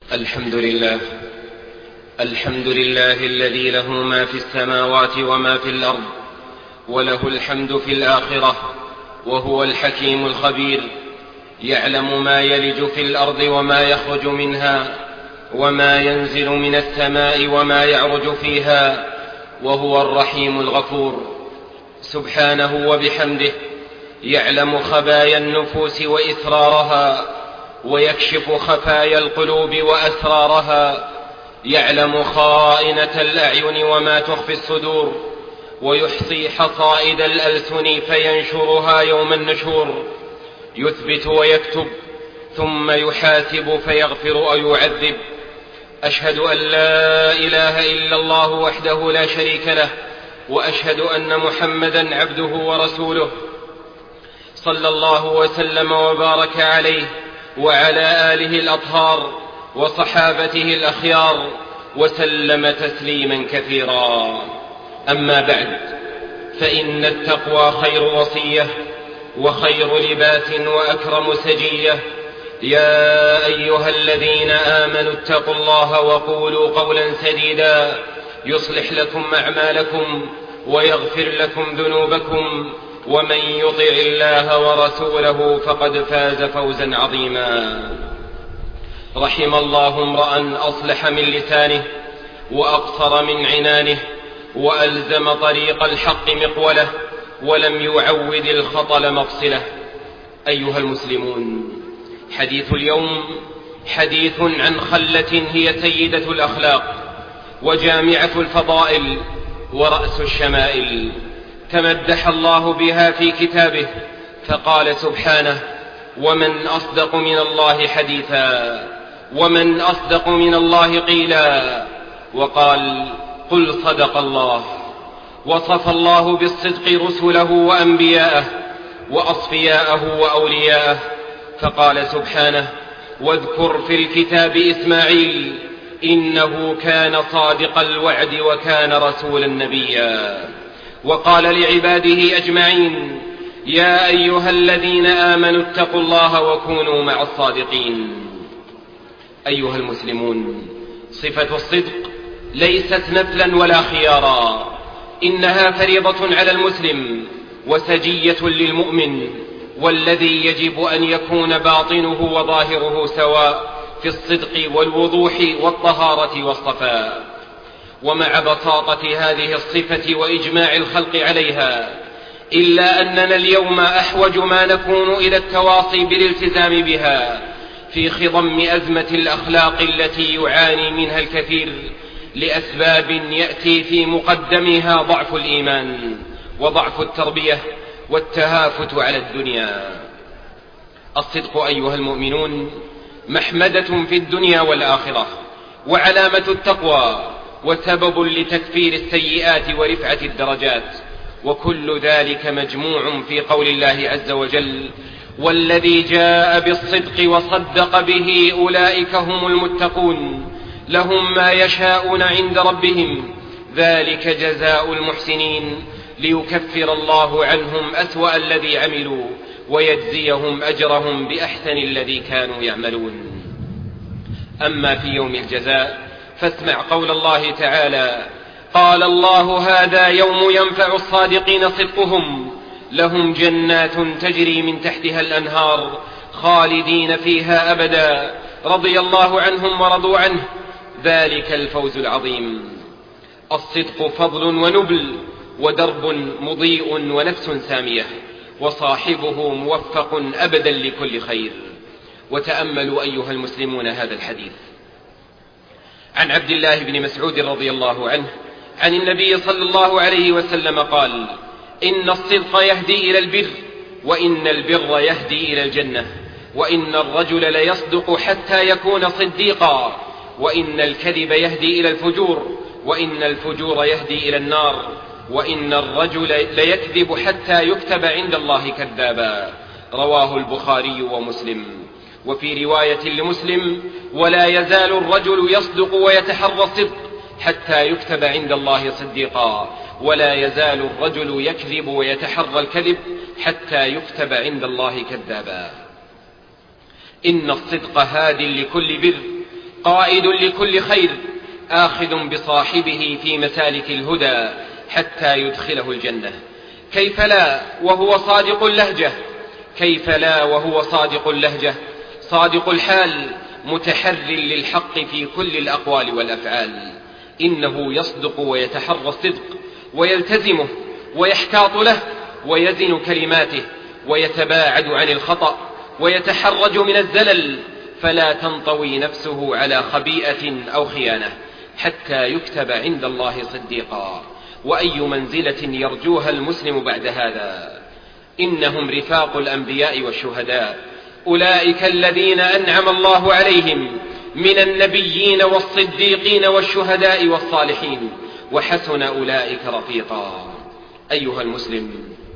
الحمد لله الذي له ما في السماوات وما في الأرض، وله الحمد في الآخرة، وهو الحكيم الخبير، يعلم ما يلج في الأرض وما يخرج منها، وما ينزل من السماء وما يعرج فيها، وهو الرحيم الغفور. سبحانه وبحمده يعلم خبايا النفوس وإسرارها، ويكشف خفايا القلوب وأسرارها، يعلم خائنة الأعين وما تخفي الصدور، ويحصي حصائد الألسن فينشرها يوم النشور، يثبت ويكتب ثم يحاسب فيغفر أو يعذب. أشهد أن لا إله إلا الله وحده لا شريك له، وأشهد أن محمدا عبده ورسوله، صلى الله وسلم وبارك عليه وعلى آله الأطهار وصحابته الأخيار، وسلم تسليما كثيرا. أما بعد، فإن التقوى خير وصية، وخير لباس، وأكرم سجية. يا أيها الذين آمنوا اتقوا الله وقولوا قولا سديدا، يصلح لكم أعمالكم ويغفر لكم ذنوبكم، ومن يطع الله ورسوله فقد فاز فوزا عظيما. رحم الله امرأ أصلح من لسانه، وأقصر من عنانه، وألزم طريق الحق مقوله، ولم يعود الخطل مفصله. أيها المسلمون، حديث اليوم حديث عن خلة هي سيدة الأخلاق، وجامعة الفضائل، ورأس الشمائل، تمدح الله بها في كتابه، فقال سبحانه: ومن أصدق من الله حديثا، ومن أصدق من الله قيلا. وقال: قل صدق الله. وصف الله بالصدق رسله وأنبياءه، وأصفياءه وأولياءه، فقال سبحانه: واذكر في الكتاب إسماعيل إنه كان صادق الوعد وكان رسولا نبيا. وقال لعباده أجمعين: يا أيها الذين آمنوا اتقوا الله وكونوا مع الصادقين. أيها المسلمون، صفة الصدق ليست نفلا ولا خيارا، إنها فريضة على المسلم وسجية للمؤمن، والذي يجب أن يكون باطنه وظاهره سواء في الصدق والوضوح والطهارة والصفاء. ومع بساطة هذه الصفة وإجماع الخلق عليها، إلا أننا اليوم أحوج ما نكون إلى التواصي بالالتزام بها في خضم أزمة الأخلاق التي يعاني منها الكثير، لأسباب يأتي في مقدمها ضعف الإيمان، وضعف التربية، والتهافت على الدنيا. الصدق أيها المؤمنون محمدة في الدنيا والآخرة، وعلامة التقوى، وسبب لتكفير السيئات ورفعة الدرجات، وكل ذلك مجموع في قول الله عز وجل: والذي جاء بالصدق وصدق به أولئك هم المتقون، لهم ما يشاءون عند ربهم، ذلك جزاء المحسنين، ليكفر الله عنهم أسوأ الذي عملوا، ويجزيهم أجرهم بأحسن الذي كانوا يعملون. أما في يوم الجزاء فاسمع قول الله تعالى: قال الله: هذا يوم ينفع الصادقين صدقهم، لهم جنات تجري من تحتها الأنهار خالدين فيها أبدا، رضي الله عنهم ورضوا عنه، ذلك الفوز العظيم. الصدق فضل ونبل، ودرب مضيء، ونفس سامية، وصاحبه موفق أبدا لكل خير. وتأملوا أيها المسلمون هذا الحديث عن عبد الله بن مسعود رضي الله عنه عن النبي صلى الله عليه وسلم قال: إن الصدق يهدي إلى البر، وإن البر يهدي إلى الجنة، وإن الرجل ليصدق حتى يكون صديقا، وإن الكذب يهدي إلى الفجور، وإن الفجور يهدي إلى النار، وإن الرجل ليكذب حتى يكتب عند الله كذابا. رواه البخاري ومسلم. وفي رواية لمسلم: ولا يزال الرجل يصدق ويتحرى الصدق حتى يكتب عند الله صديقا، ولا يزال الرجل يكذب ويتحرى الكذب حتى يكتب عند الله كذابا. إن الصدق هاد لكل بر، قائد لكل خير، آخذ بصاحبه في مسالك الهدى حتى يدخله الجنة. كيف لا وهو صادق اللهجة، كيف لا وهو صادق اللهجة، صادق الحال، متحر للحق في كل الأقوال والأفعال. إنه يصدق ويتحرى الصدق ويلتزمه ويحتاط له، ويزن كلماته ويتباعد عن الخطأ ويتحرج من الزلل، فلا تنطوي نفسه على خبيئة أو خيانة حتى يكتب عند الله صديقا. وأي منزلة يرجوها المسلم بعد هذا؟ إنهم رفاق الأنبياء والشهداء، أولئك الذين أنعم الله عليهم من النبيين والصديقين والشهداء والصالحين، وحسن أولئك رفيقا. أيها المسلم،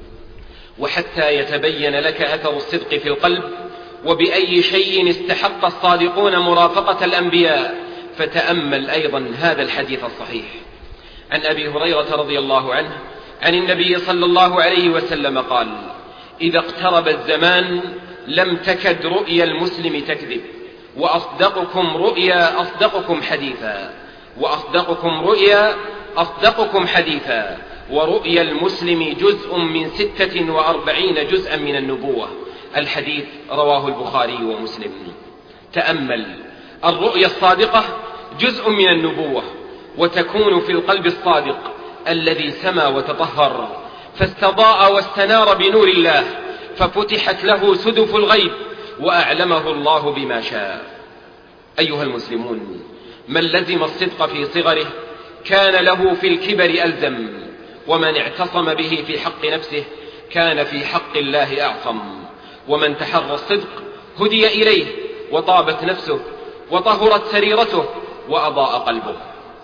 وحتى يتبين لك أثر الصدق في القلب وبأي شيء استحق الصادقون مرافقة الأنبياء، فتأمل أيضا هذا الحديث الصحيح عن أبي هريرة رضي الله عنه عن النبي صلى الله عليه وسلم قال: إذا اقترب الزمان لم تكد رؤيا المسلم تكذب، وأصدقكم رؤيا أصدقكم حديثا، وأصدقكم رؤيا أصدقكم حديثا، ورؤيا المسلم جزء من 46 جزءا من النبوة. الحديث رواه البخاري ومسلم. تأمل، الرؤيا الصادقة جزء من النبوة، وتكون في القلب الصادق الذي سما وتطهر، فاستضاء واستنار بنور الله، ففتحت له سدف الغيب وأعلمه الله بما شاء. أيها المسلمون، من لزم الصدق في صغره كان له في الكبر ألزم، ومن اعتصم به في حق نفسه كان في حق الله أعصم، ومن تحرى الصدق هدي إليه وطابت نفسه وطهرت سريرته وأضاء قلبه.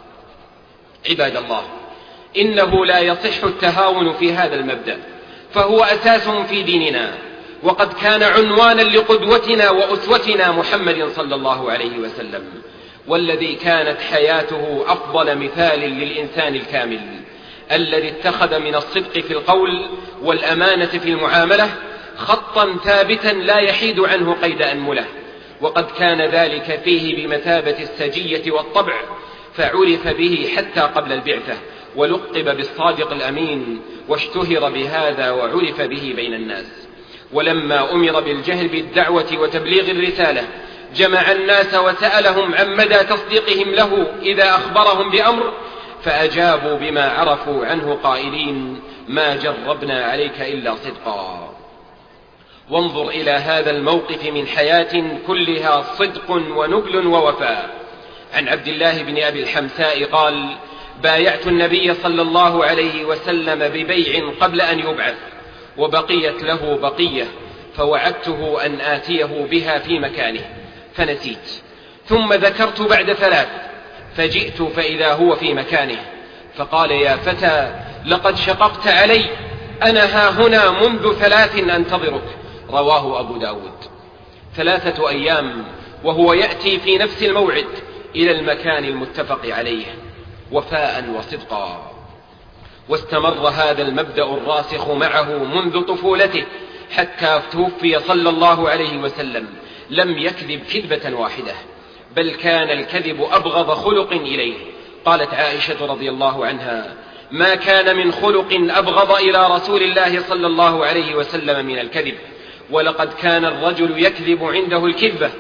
عباد الله، إنه لا يصح التهاون في هذا المبدأ، فهو أساس في ديننا، وقد كان عنوانا لقدوتنا وأسوتنا محمد صلى الله عليه وسلم، والذي كانت حياته أفضل مثال للإنسان الكامل، الذي اتخذ من الصدق في القول والأمانة في المعاملة خطا ثابتا لا يحيد عنه قيد أنملة، وقد كان ذلك فيه بمثابة السجية والطبع، فعرف به حتى قبل البعثة، ولقب بالصادق الأمين، واشتهر بهذا وعرف به بين الناس. ولما أمر بالجهر بالدعوة وتبليغ الرسالة جمع الناس وسألهم عن مدى تصديقهم له إذا أخبرهم بأمر، فأجابوا بما عرفوا عنه قائلين: ما جربنا عليك إلا صدقا. وانظر إلى هذا الموقف من حياة كلها صدق ونبل ووفاء. عن عبد الله بن أبي الحمساء قال: بايعت النبي صلى الله عليه وسلم ببيع قبل أن يبعث، وبقيت له بقية، فوعدته أن آتيه بها في مكانه فنسيت، ثم ذكرت بعد 3، فجئت فإذا هو في مكانه، فقال: يا فتى، لقد شققت علي، أنا ها هنا منذ 3 أنتظرك. رواه أبو داود. 3 أيام وهو يأتي في نفس الموعد إلى المكان المتفق عليه، وفاء وصدقا. واستمر هذا المبدأ الراسخ معه منذ طفولته حتى توفي صلى الله عليه وسلم، لم يكذب كذبة واحدة، بل كان الكذب أبغض خلق إليه. قالت عائشة رضي الله عنها: ما كان من خلق أبغض إلى رسول الله صلى الله عليه وسلم من الكذب، ولقد كان الرجل يكذب عنده الكذبة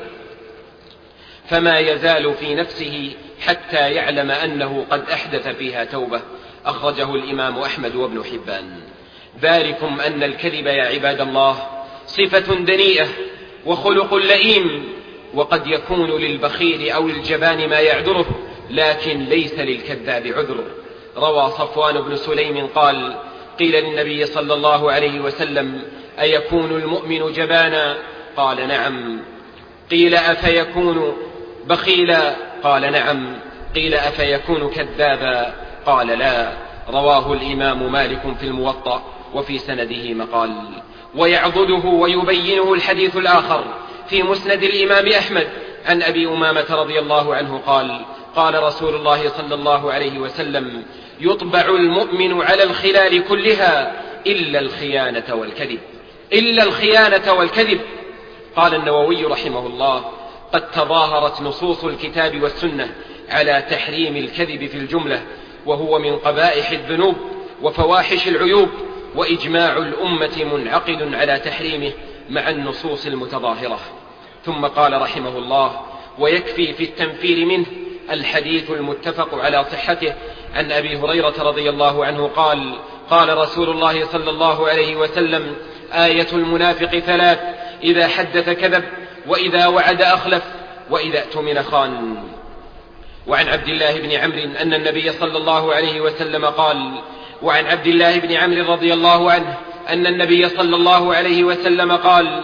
فما يزال في نفسه حتى يعلم أنه قد أحدث فيها توبة. أخرجه الإمام أحمد وابن حبان. ذلكم أن الكذب يا عباد الله صفة دنيئة وخلق لئيم، وقد يكون للبخيل أو الجبان ما يعذره، لكن ليس للكذاب عذر. روى صفوان بن سليم قال: قيل للنبي صلى الله عليه وسلم: أيكون المؤمن جبانا؟ قال: نعم. قيل: أفيكون بخيلا؟ قال: نعم. قيل: أفيكون كذابا؟ قال: لا. رواه الإمام مالك في الموطأ، وفي سنده مقال. ويعضده ويبينه الحديث الآخر في مسند الإمام أحمد عن أبي أمامة رضي الله عنه قال: قال رسول الله صلى الله عليه وسلم: يطبع المؤمن على الخلال كلها إلا الخيانة والكذب. إلا الخيانة والكذب. قال النووي رحمه الله: قد تظاهرت نصوص الكتاب والسنة على تحريم الكذب في الجملة، وهو من قبائح الذنوب وفواحش العيوب، وإجماع الأمة منعقد على تحريمه مع النصوص المتظاهرة. ثم قال رحمه الله: ويكفي في التنفير منه الحديث المتفق على صحته عن أبي هريرة رضي الله عنه قال: قال رسول الله صلى الله عليه وسلم: آية المنافق ثلاث: إذا حدث كذب، وإذا وعد أخلف، وإذا اؤتمن خان. وعن عبد الله بن عمرو أن النبي صلى الله عليه وسلم قال: وعن عبد الله بن عمرو رضي الله عنه أن النبي صلى الله عليه وسلم قال: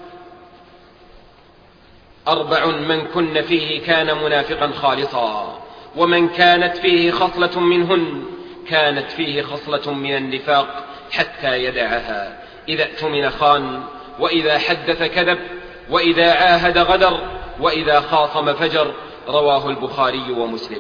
4 من كن فيه كان منافقا خالصا، ومن كانت فيه خصلة منهن كانت فيه خصلة من النفاق حتى يدعها: إذا اؤتمن خان، وإذا حدث كذب، وإذا عاهد غدر، وإذا خاصم فجر. رواه البخاري ومسلم.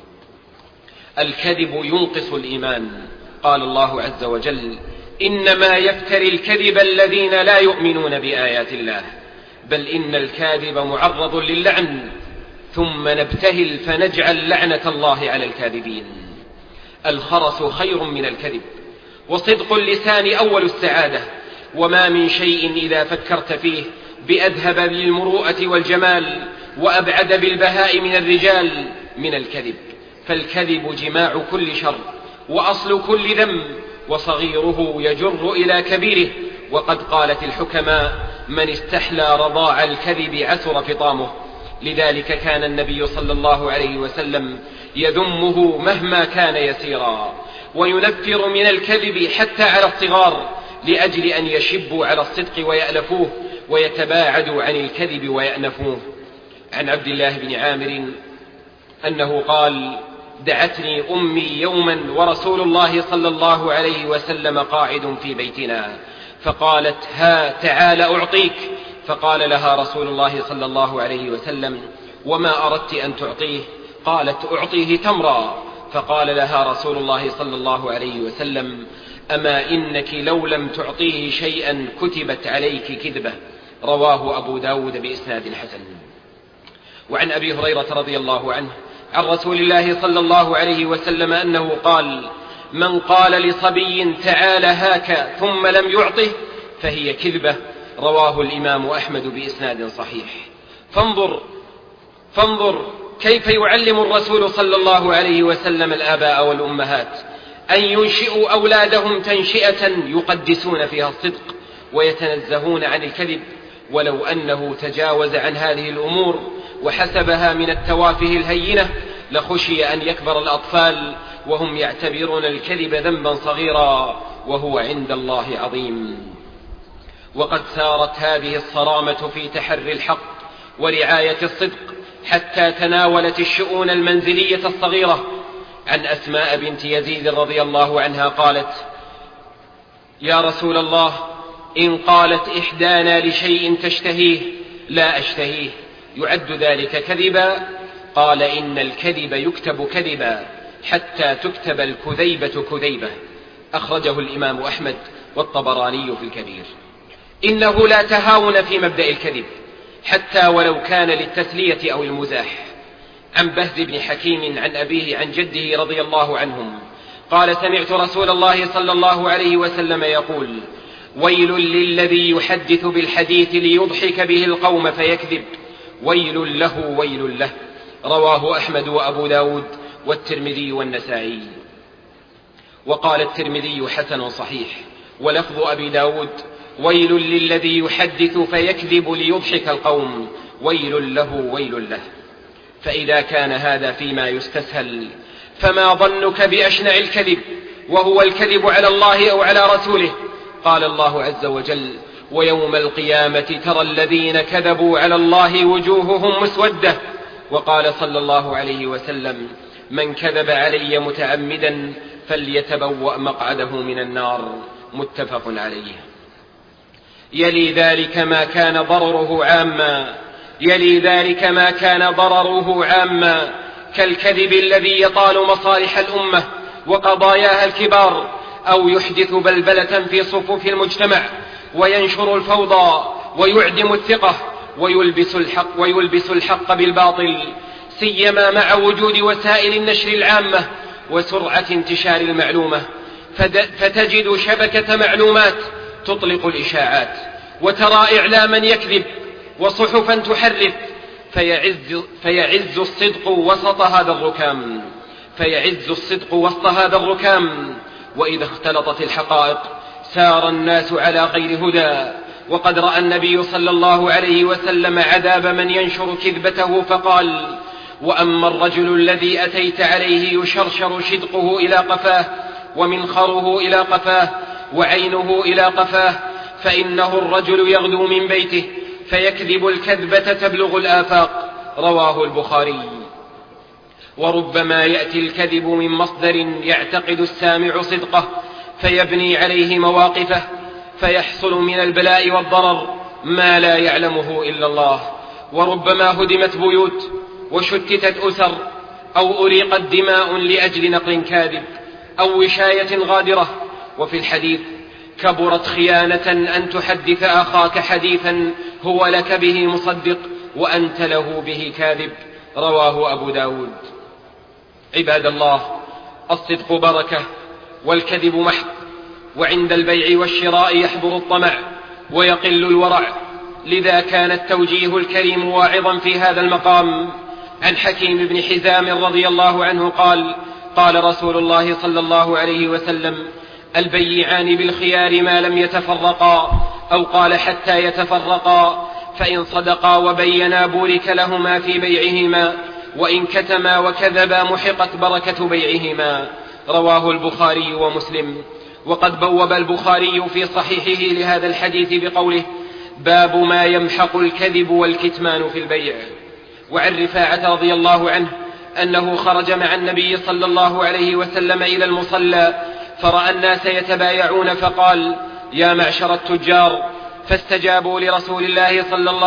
الكذب ينقص الإيمان. قال الله عز وجل: إنما يفتري الكذب الذين لا يؤمنون بآيات الله، بل إن الكاذب معرض للعن، ثم نبتهل فنجعل لعنة الله على الكاذبين. الخرس خير من الكذب، وصدق اللسان أول السعادة، وما من شيء إذا فكرت فيه بأذهب للمروءة والجمال وأبعد بالبهاء من الرجال من الكذب. فالكذب جماع كل شر، وأصل كل ذنب، وصغيره يجر إلى كبيره. وقد قالت الحكماء: من استحلى رضاع الكذب عسر فطامه. لذلك كان النبي صلى الله عليه وسلم يذمه مهما كان يسيرا، وينفر من الكذب حتى على الصغار، لأجل أن يشبوا على الصدق ويألفوه، ويتباعدوا عن الكذب ويأنفوه. عن عبد الله بن عامر أنه قال: دعتني أمي يوما ورسول الله صلى الله عليه وسلم قاعد في بيتنا، فقالت: ها تعال أعطيك. فقال لها رسول الله صلى الله عليه وسلم: وما أردت أن تعطيه؟ قالت: أعطيه تمرا. فقال لها رسول الله صلى الله عليه وسلم: أما إنك لو لم تعطيه شيئا كتبت عليك كذبة. رواه أبو داود بإسناد حسن. وعن أبي هريرة رضي الله عنه عن رسول الله صلى الله عليه وسلم أنه قال: من قال لصبي تعال هاك ثم لم يعطه فهي كذبة. رواه الإمام أحمد بإسناد صحيح. فانظر كيف يعلم الرسول صلى الله عليه وسلم الآباء والأمهات أن ينشئوا أولادهم تنشئة يقدسون فيها الصدق ويتنزهون عن الكذب، ولو أنه تجاوز عن هذه الأمور وحسبها من التوافه الهينة لخشي أن يكبر الأطفال وهم يعتبرون الكذب ذنبا صغيرا وهو عند الله عظيم. وقد سارت هذه الصرامة في تحري الحق ورعاية الصدق حتى تناولت الشؤون المنزلية الصغيرة. عن أسماء بنت يزيد رضي الله عنها قالت: يا رسول الله، إن قالت إحدانا لشيء تشتهيه لا أشتهيه يعد ذلك كذبا؟ قال: إن الكذب يكتب كذبا حتى تكتب الكذيبة كذيبة. أخرجه الإمام أحمد والطبراني في الكبير. إنه لا تهاون في مبدأ الكذب حتى ولو كان للتسلية أو المزاح. عن بهز بن حكيم عن أبيه عن جده رضي الله عنهم قال: سمعت رسول الله صلى الله عليه وسلم يقول: ويل للذي يحدث بالحديث ليضحك به القوم فيكذب، ويل له ويل له. رواه أحمد وأبو داود والترمذي والنسائي. وقال الترمذي: حسن صحيح. ولفظ أبي داود: ويل للذي يحدث فيكذب ليضحك القوم، ويل له ويل له. فإذا كان هذا فيما يستسهل، فما ظنك بأشنع الكذب، وهو الكذب على الله أو على رسوله؟ قال الله عز وجل: ويوم القيامة ترى الذين كذبوا على الله وجوههم مسودة. وقال صلى الله عليه وسلم: من كذب علي متعمدا فليتبوأ مقعده من النار. متفق عليه. يلي ذلك ما كان ضرره عاما كالكذب الذي يطال مصالح الأمة وقضاياها الكبار، أو يحدث بلبلة في صفوف المجتمع وينشر الفوضى ويعدم الثقة ويلبس الحق بالباطل، سيما مع وجود وسائل النشر العامة وسرعة انتشار المعلومة، فتجد شبكة معلومات تطلق الإشاعات، وترى إعلاما يكذب وصحفا تحرف، فيعز الصدق وسط هذا الركام، وإذا اختلطت الحقائق سار الناس على غير هدى. وقد رأى النبي صلى الله عليه وسلم عذاب من ينشر كذبته فقال: وأما الرجل الذي أتيت عليه يشرشر شدقه إلى قفاه ومنخره إلى قفاه وعينه إلى قفاه، فإنه الرجل يغدو من بيته فيكذب الكذبة تبلغ الآفاق. رواه البخاري. وربما يأتي الكذب من مصدر يعتقد السامع صدقه فيبني عليه مواقفه، فيحصل من البلاء والضرر ما لا يعلمه إلا الله. وربما هدمت بيوت وشتتت أسر أو أريقت دماء لأجل نقل كاذب أو وشاية غادرة. وفي الحديث: كبرت خيانة أن تحدث أخاك حديثا هو لك به مصدق وأنت له به كاذب. رواه أبو داود. عباد الله، الصدق بركة والكذب محق، وعند البيع والشراء يحضر الطمع ويقل الورع. لذا كان التوجيه الكريم واعظا في هذا المقام. عن حكيم بن حزام رضي الله عنه قال: قال رسول الله صلى الله عليه وسلم: البيعان بالخيار ما لم يتفرقا، أو قال: حتى يتفرقا، فإن صدقا وبينا بورك لهما في بيعهما، وإن كتما وكذبا محقت بركة بيعهما. رواه البخاري ومسلم. وقد بوب البخاري في صحيحه لهذا الحديث بقوله: باب ما يمحق الكذب والكتمان في البيع. وعن رفاعة رضي الله عنه أنه خرج مع النبي صلى الله عليه وسلم إلى المصلى فرأى الناس يتبايعون فقال: يا معشر التجار، فاستجابوا لرسول الله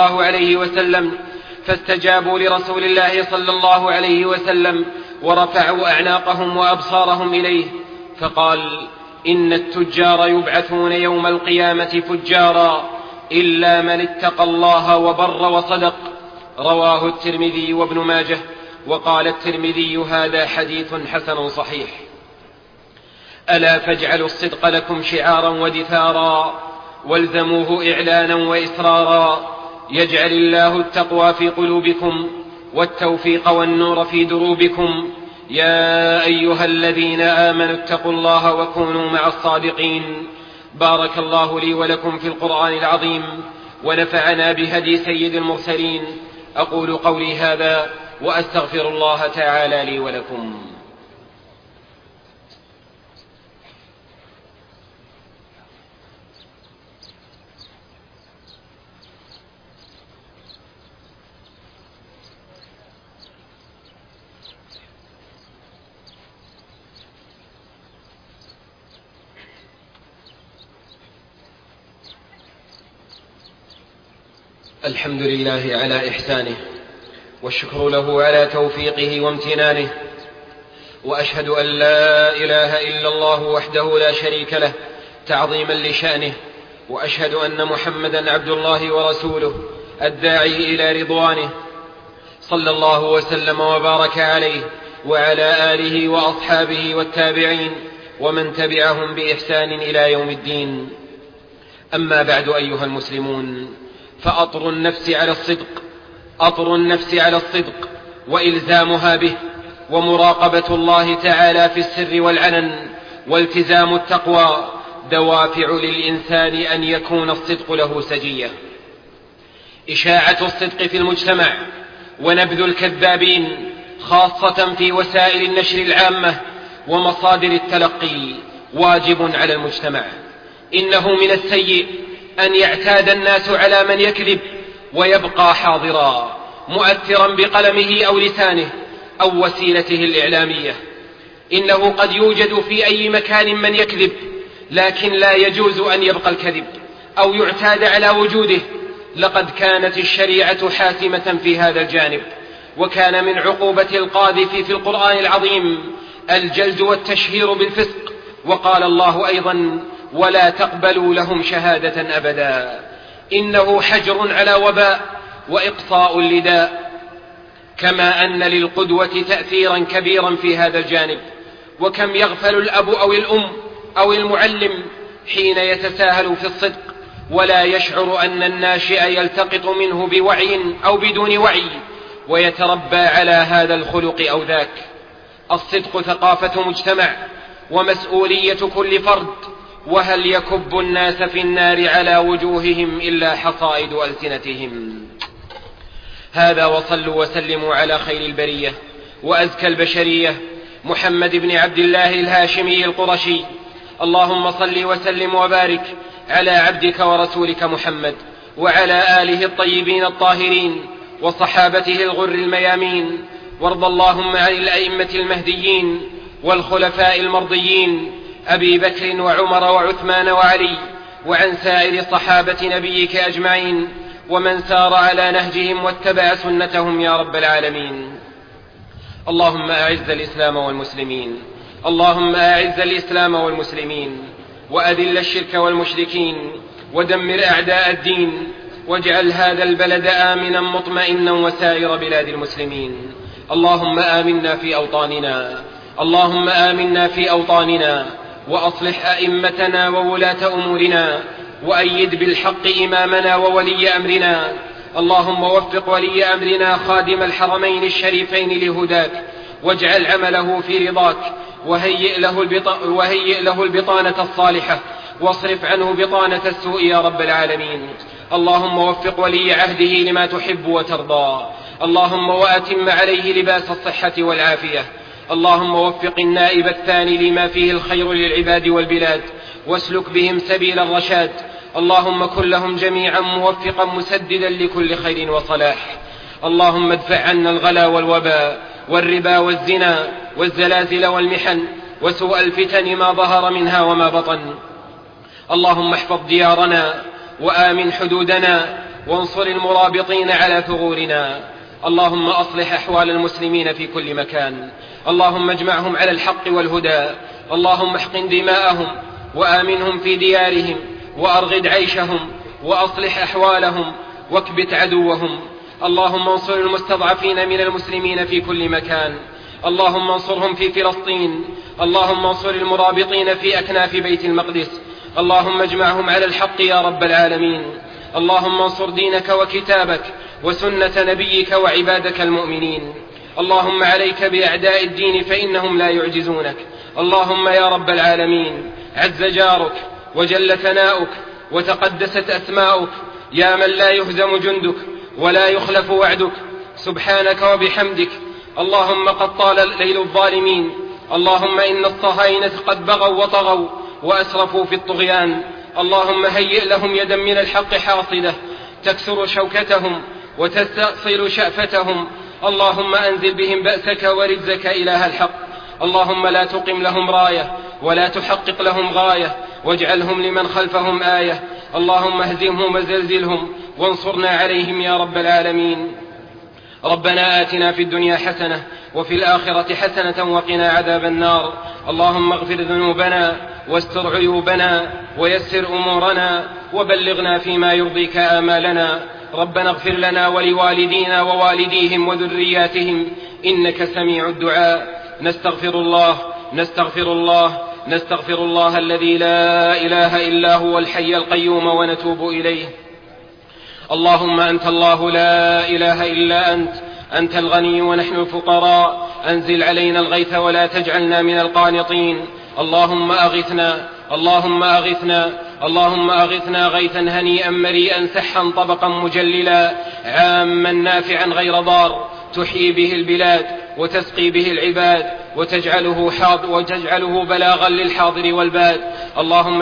صلى الله عليه وسلم ورفعوا أعناقهم وأبصارهم إليه، فقال: إن التجار يبعثون يوم القيامة فجارا إلا من اتقى الله وبر وصدق. رواه الترمذي وابن ماجه. وقال الترمذي: هذا حديث حسن صحيح. ألا فاجعلوا الصدق لكم شعارا ودثارا، والزموه إعلانا وإسرارا، يجعل الله التقوى في قلوبكم والتوفيق والنور في دروبكم. يا أيها الذين آمنوا اتقوا الله وكونوا مع الصادقين. بارك الله لي ولكم في القرآن العظيم، ونفعنا بهدي سيد المرسلين. أقول قولي هذا وأستغفر الله تعالى لي ولكم. الحمد لله على إحسانه، والشكر له على توفيقه وامتنانه، وأشهد أن لا إله إلا الله وحده لا شريك له تعظيما لشأنه، وأشهد أن محمدا عبد الله ورسوله الداعي إلى رضوانه، صلى الله وسلم وبارك عليه وعلى آله وأصحابه والتابعين ومن تبعهم بإحسان إلى يوم الدين. أما بعد، أيها المسلمون، فأطر النفس على الصدق وإلزامها به، ومراقبة الله تعالى في السر والعلن، والتزام التقوى دوافع للإنسان أن يكون الصدق له سجية. إشاعة الصدق في المجتمع ونبذ الكذابين خاصة في وسائل النشر العامة ومصادر التلقي واجب على المجتمع. إنه من السيء أن يعتاد الناس على من يكذب ويبقى حاضرا مؤثرا بقلمه أو لسانه أو وسيلته الإعلامية. إنه قد يوجد في أي مكان من يكذب، لكن لا يجوز أن يبقى الكذب أو يعتاد على وجوده. لقد كانت الشريعة حاسمة في هذا الجانب، وكان من عقوبة القاذف في القرآن العظيم الجلد والتشهير بالفسق. وقال الله أيضا: ولا تقبلوا لهم شهادة أبدا. إنه حجر على وباء وإقصاء اللداء، كما أن للقدوة تأثيرا كبيرا في هذا الجانب. وكم يغفل الأب أو الأم أو المعلم حين يتساهل في الصدق ولا يشعر أن الناشئ يلتقط منه بوعي أو بدون وعي ويتربى على هذا الخلق أو ذاك. الصدق ثقافة مجتمع ومسؤولية كل فرد، وهل يكب الناس في النار على وجوههم إلا حصائد ألسنتهم. هذا، وصلوا وسلموا على خير البرية وأزكى البشرية محمد بن عبد الله الهاشمي القرشي. اللهم صل وسلم وبارك على عبدك ورسولك محمد وعلى آله الطيبين الطاهرين وصحابته الغر الميامين، وارض اللهم عن الأئمة المهديين والخلفاء المرضيين أبي بكر وعمر وعثمان وعلي، وعن سائر صحابة نبيك أجمعين ومن سار على نهجهم واتبع سنتهم يا رب العالمين. اللهم أعز الإسلام والمسلمين، اللهم أعز الإسلام والمسلمين، وأذل الشرك والمشركين، ودمر أعداء الدين، واجعل هذا البلد آمنا مطمئنا وسائر بلاد المسلمين. اللهم آمنا في أوطاننا، اللهم آمنا في أوطاننا، وأصلح أئمتنا وولاة أمورنا، وأيد بالحق إمامنا وولي أمرنا. اللهم وفق ولي أمرنا خادم الحرمين الشريفين لهداك، واجعل عمله في رضاك، وهيئ له البطانة الصالحة، واصرف عنه بطانة السوء يا رب العالمين. اللهم وفق ولي عهده لما تحب وترضى. اللهم وأتم عليه لباس الصحة والعافية. اللهم وفق النائب الثاني لما فيه الخير للعباد والبلاد، واسلك بهم سبيل الرشاد. اللهم كن لهم جميعا موفقا مسددا لكل خير وصلاح. اللهم ادفع عنا الغلا والوباء والربا والزنا والزلازل والمحن وسوء الفتن ما ظهر منها وما بطن. اللهم احفظ ديارنا وآمن حدودنا، وانصر المرابطين على ثغورنا. اللهم أصلح أحوال المسلمين في كل مكان. اللهم اجمعهم على الحق والهدى. اللهم احقن دماءهم وآمنهم في ديارهم، وأرغد عيشهم، وأصلح أحوالهم، واكبت عدوهم. اللهم انصر المستضعفين من المسلمين في كل مكان. اللهم انصرهم في فلسطين. اللهم انصر المرابطين في أكناف بيت المقدس. اللهم اجمعهم على الحق يا رب العالمين. اللهم انصر دينك وكتابك وسنة نبيك وعبادك المؤمنين. اللهم عليك بأعداء الدين فإنهم لا يعجزونك. اللهم يا رب العالمين، عز جارك وجل ثناؤك وتقدست أسماؤك، يا من لا يهزم جندك ولا يخلف وعدك، سبحانك وبحمدك. اللهم قد طال ليل الظالمين. اللهم إن الصهاينة قد بغوا وطغوا وأسرفوا في الطغيان. اللهم هيئ لهم يدا من الحق حاصدة تكسر شوكتهم وتستأصل شأفتهم. اللهم أنزل بهم بأسك ورزك إله الحق. اللهم لا تقم لهم راية ولا تحقق لهم غاية، واجعلهم لمن خلفهم آية. اللهم اهزمهم وزلزلهم وانصرنا عليهم يا رب العالمين. ربنا آتنا في الدنيا حسنة وفي الآخرة حسنة وقنا عذاب النار. اللهم اغفر ذنوبنا واستر عيوبنا ويسر أمورنا وبلغنا فيما يرضيك آمالنا. ربنا اغفر لنا ولوالدينا ووالديهم وذرياتهم إنك سميع الدعاء. نستغفر الله الذي لا إله إلا هو الحي القيوم ونتوب إليه. اللهم أنت الله لا إله إلا أنت الغني ونحن الفقراء. أنزل علينا الغيث ولا تجعلنا من القانطين. اللهم أغثنا غيثا هنيئا مريئا سحا طبقا مجللا عاما نافعا غير ضار، تحيي به البلاد وتسقي به العباد وتجعله بلاغا للحاضر والباد. اللهم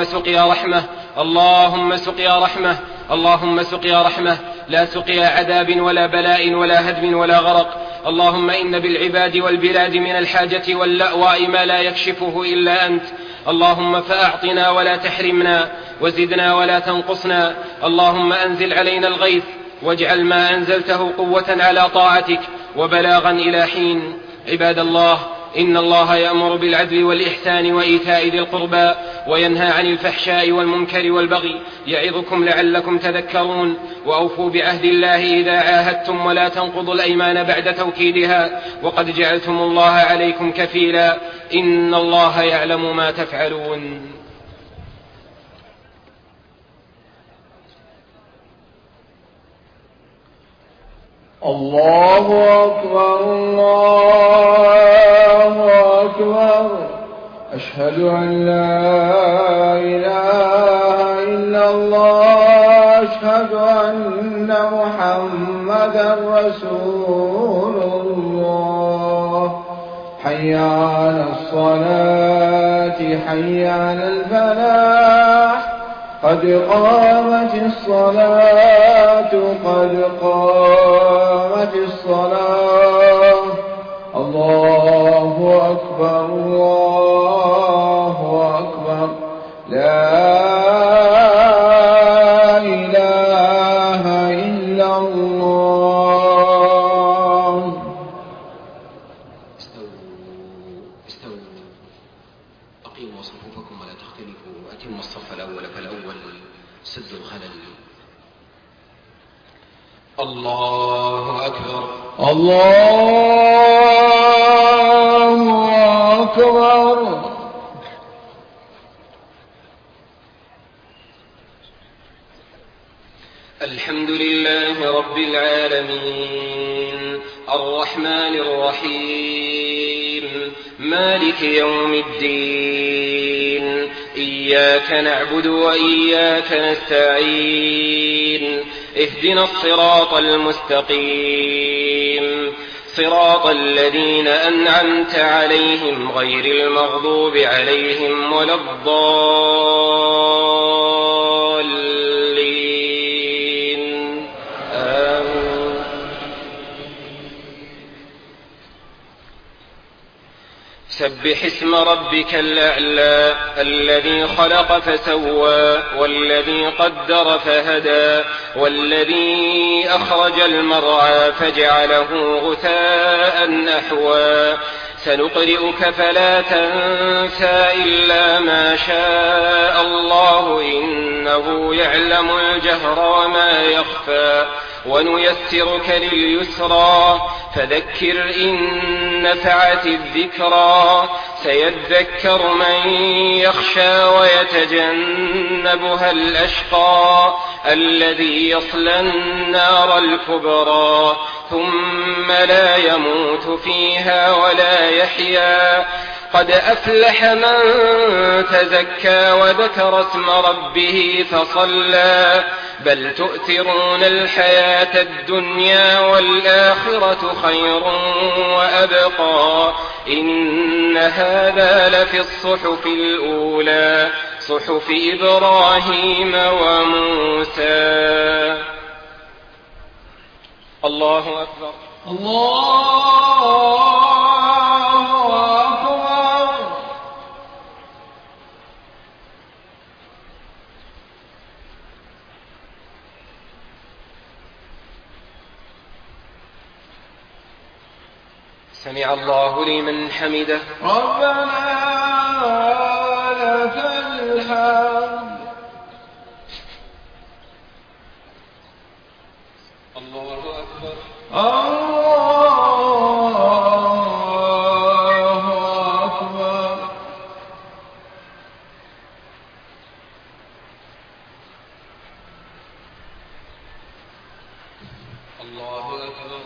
سقيا رحمة لا سقيا عذاب ولا بلاء ولا هدم ولا غرق. اللهم إن بالعباد والبلاد من الحاجة واللأواء ما لا يكشفه إلا أنت. اللهم فأعطنا ولا تحرمنا، وزدنا ولا تنقصنا. اللهم أنزل علينا الغيث واجعل ما أنزلته قوة على طاعتك وبلاغا إلى حين. عباد الله، إن الله يأمر بالعدل والإحسان وإيتاء ذي القربى وينهى عن الفحشاء والمنكر والبغي يعظكم لعلكم تذكرون. وأوفوا بعهد الله إذا عاهدتم ولا تنقضوا الأيمان بعد توكيدها وقد جعلتم الله عليكم كفيلا إن الله يعلم ما تفعلون. الله أكبر الله أكبر أشهد أن لا إله إلا الله أشهد أن محمدا رسول الله حي على الصلاة حي على الفلاح قد قامت الصلاة قد قامت الصلاة الله أكبر الله أكبر لا إله إلا الله. استووا أقيموا صفوفكم ولا تختلفوا وأتموا الصف الأول فالأول سد الخلل. الله أكبر الله أكبر. الحمد لله رب العالمين الرحمن الرحيم مالك يوم الدين إياك نعبد وإياك نستعين اهدنا الصراط المستقيم صراط الذين أنعمت عليهم غير المغضوب عليهم ولا الضالين آمين. سبح اسم ربك الأعلى الذي خلق فسوى والذي قدر فهدى والذي أخرج المرعى فجعله غثاء أحوى سنقرئك فلا تنسى إلا ما شاء الله إنه يعلم الجهر وما يخفى ونيسرك لليسرى فذكر إن نفعت الذكرى سيذكر من يخشى ويتجنبها الأشقى الذي يصلى النار الكبرى ثم لا يموت فيها ولا يحيا قد أفلح من تزكى وذكر اسم ربه فصلى بل تؤثرون الحياة الدنيا والآخرة خير وأبقى إن هذا لفي الصحف الأولى صحف إبراهيم وموسى. الله أكبر الله أكبر. سمع الله لمن حمده ربنا لك الحمد. الله أكبر الله أكبر. الله أكبر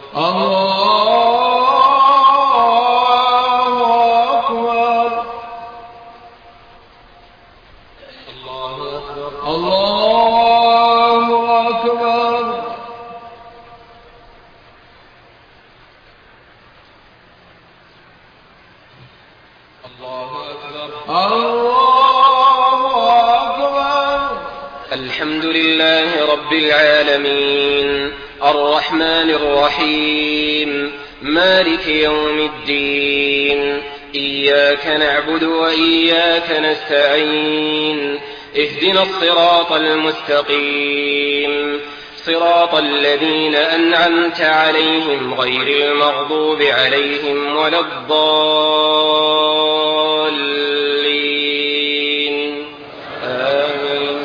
الحمد لله رب العالمين الرحمن الرحيم مالك يوم الدين إياك نعبد وإياك نستعين اهدنا الصراط المستقيم صراط الذين أنعمت عليهم غير المغضوب عليهم ولا الضالين آمين.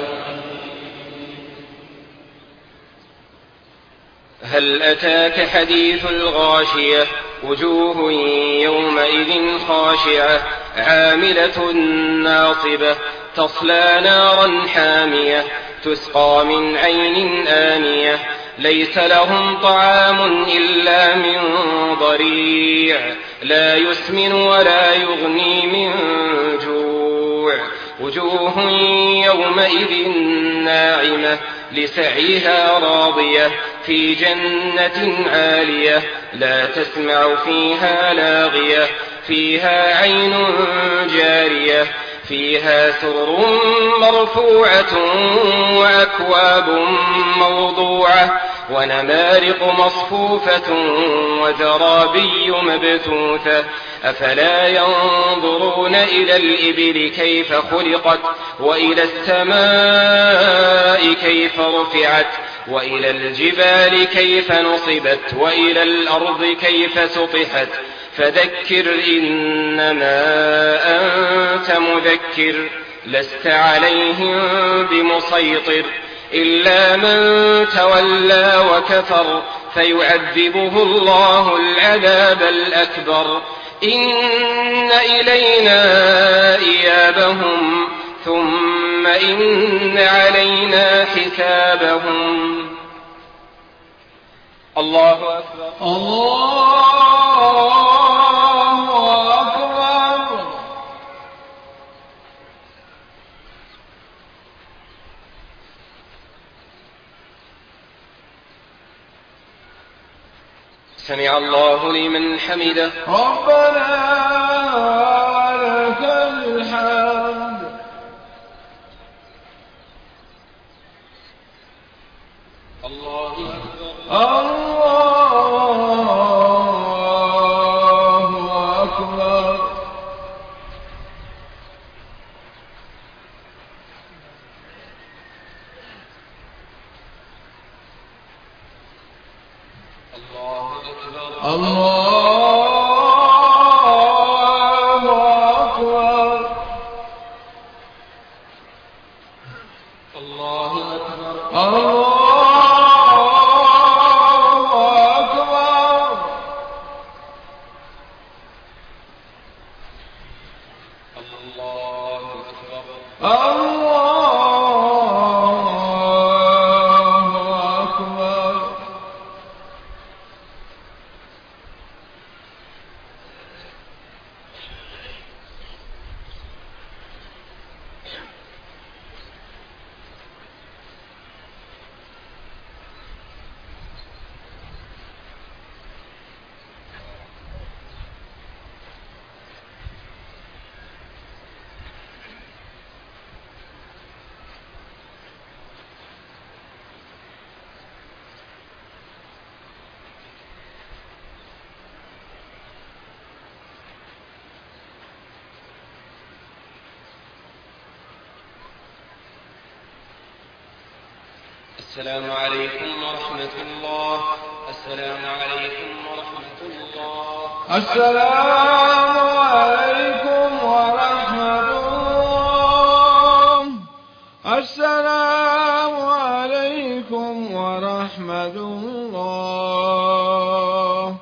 هل أتاك حديث الغاشية وجوه يومئذ خاشعة عاملة ناصبة تصلى نارا حامية تسقى من عين آنية ليس لهم طعام إلا من ضريع لا يسمن ولا يغني من جوع وجوه يومئذ ناعمة لسعيها راضية في جنة عالية لا تسمع فيها لاغية فيها عين جارية فيها سرر مرفوعة وأكواب موضوعة ونمارق مصفوفة وزرابي مبثوثة أفلا ينظرون إلى الإبل كيف خلقت وإلى السماء كيف رفعت وإلى الجبال كيف نصبت وإلى الأرض كيف سطحت فذكر إنما أنت مذكر لست عليهم بمسيطر إلا من تولى وكفر فيعذبه الله العذاب الأكبر إن إلينا إيابهم ثم إن علينا حسابهم. الله أكبر. الله أكبر. سمع الله لمن حمده. ربنا لك الحمد. الله أكبر. الله أكبر. الله أكبر. الله أكبر. الله أكبر. الله السلام عليكم ورحمة الله. السلام عليكم ورحمة الله. السلام عليكم ورحمة الله. السلام عليكم ورحمة الله.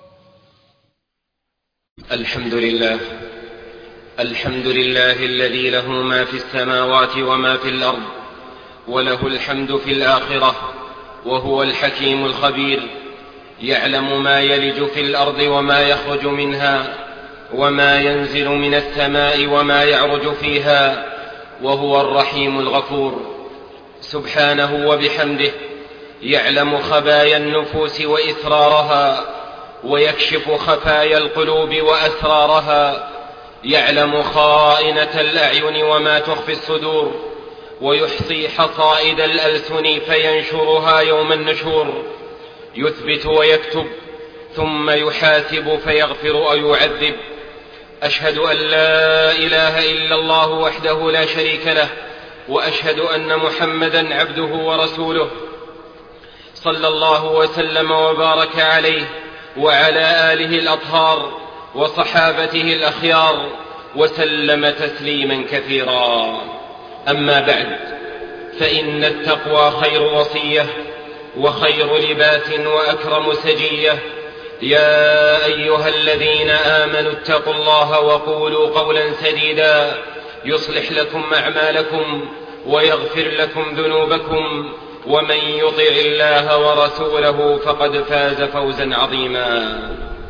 الحمد لله. الحمد لله الذي له ما في السماوات وما في الأرض وله الحمد في الآخرة وهو الحكيم الخبير يعلم ما يلج في الأرض وما يخرج منها وما ينزل من السماء وما يعرج فيها وهو الرحيم الغفور سبحانه وبحمده يعلم خبايا النفوس وإسرارها ويكشف خفايا القلوب وأسرارها يعلم خائنة الأعين وما تخفي الصدور ويحصي حصائد الألسن فينشرها يوم النشور يثبت ويكتب ثم يحاسب فيغفر أو يعذب. أشهد أن لا إله إلا الله وحده لا شريك له وأشهد أن محمدا عبده ورسوله صلى الله وسلم وبارك عليه وعلى آله الأطهار وصحابته الأخيار وسلم تسليما كثيرا. أما بعد، فإن التقوى خير وصية وخير لباس وأكرم سجية. يا أيها الذين آمنوا اتقوا الله وقولوا قولا سديدا يصلح لكم أعمالكم ويغفر لكم ذنوبكم، ومن يطع الله ورسوله فقد فاز فوزا عظيما.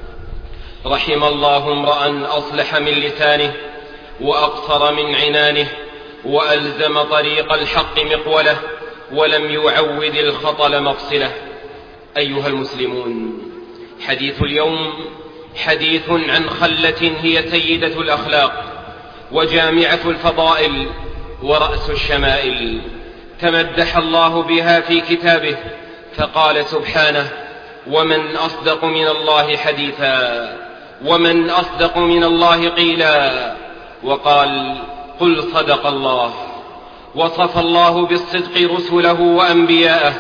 رحم الله امرأ أصلح من لسانه وأقصر من عنانه وألزم طريق الحق مقوله ولم يعود الخطل مفصله. أيها المسلمون، حديث اليوم حديث عن خلة هي سيدة الأخلاق وجامعة الفضائل ورأس الشمائل، تمدح الله بها في كتابه فقال سبحانه: ومن أصدق من الله حديثا ومن أصدق من الله قيلا. وقال: قل صدق الله. وصف الله بالصدق رسله وأنبياءه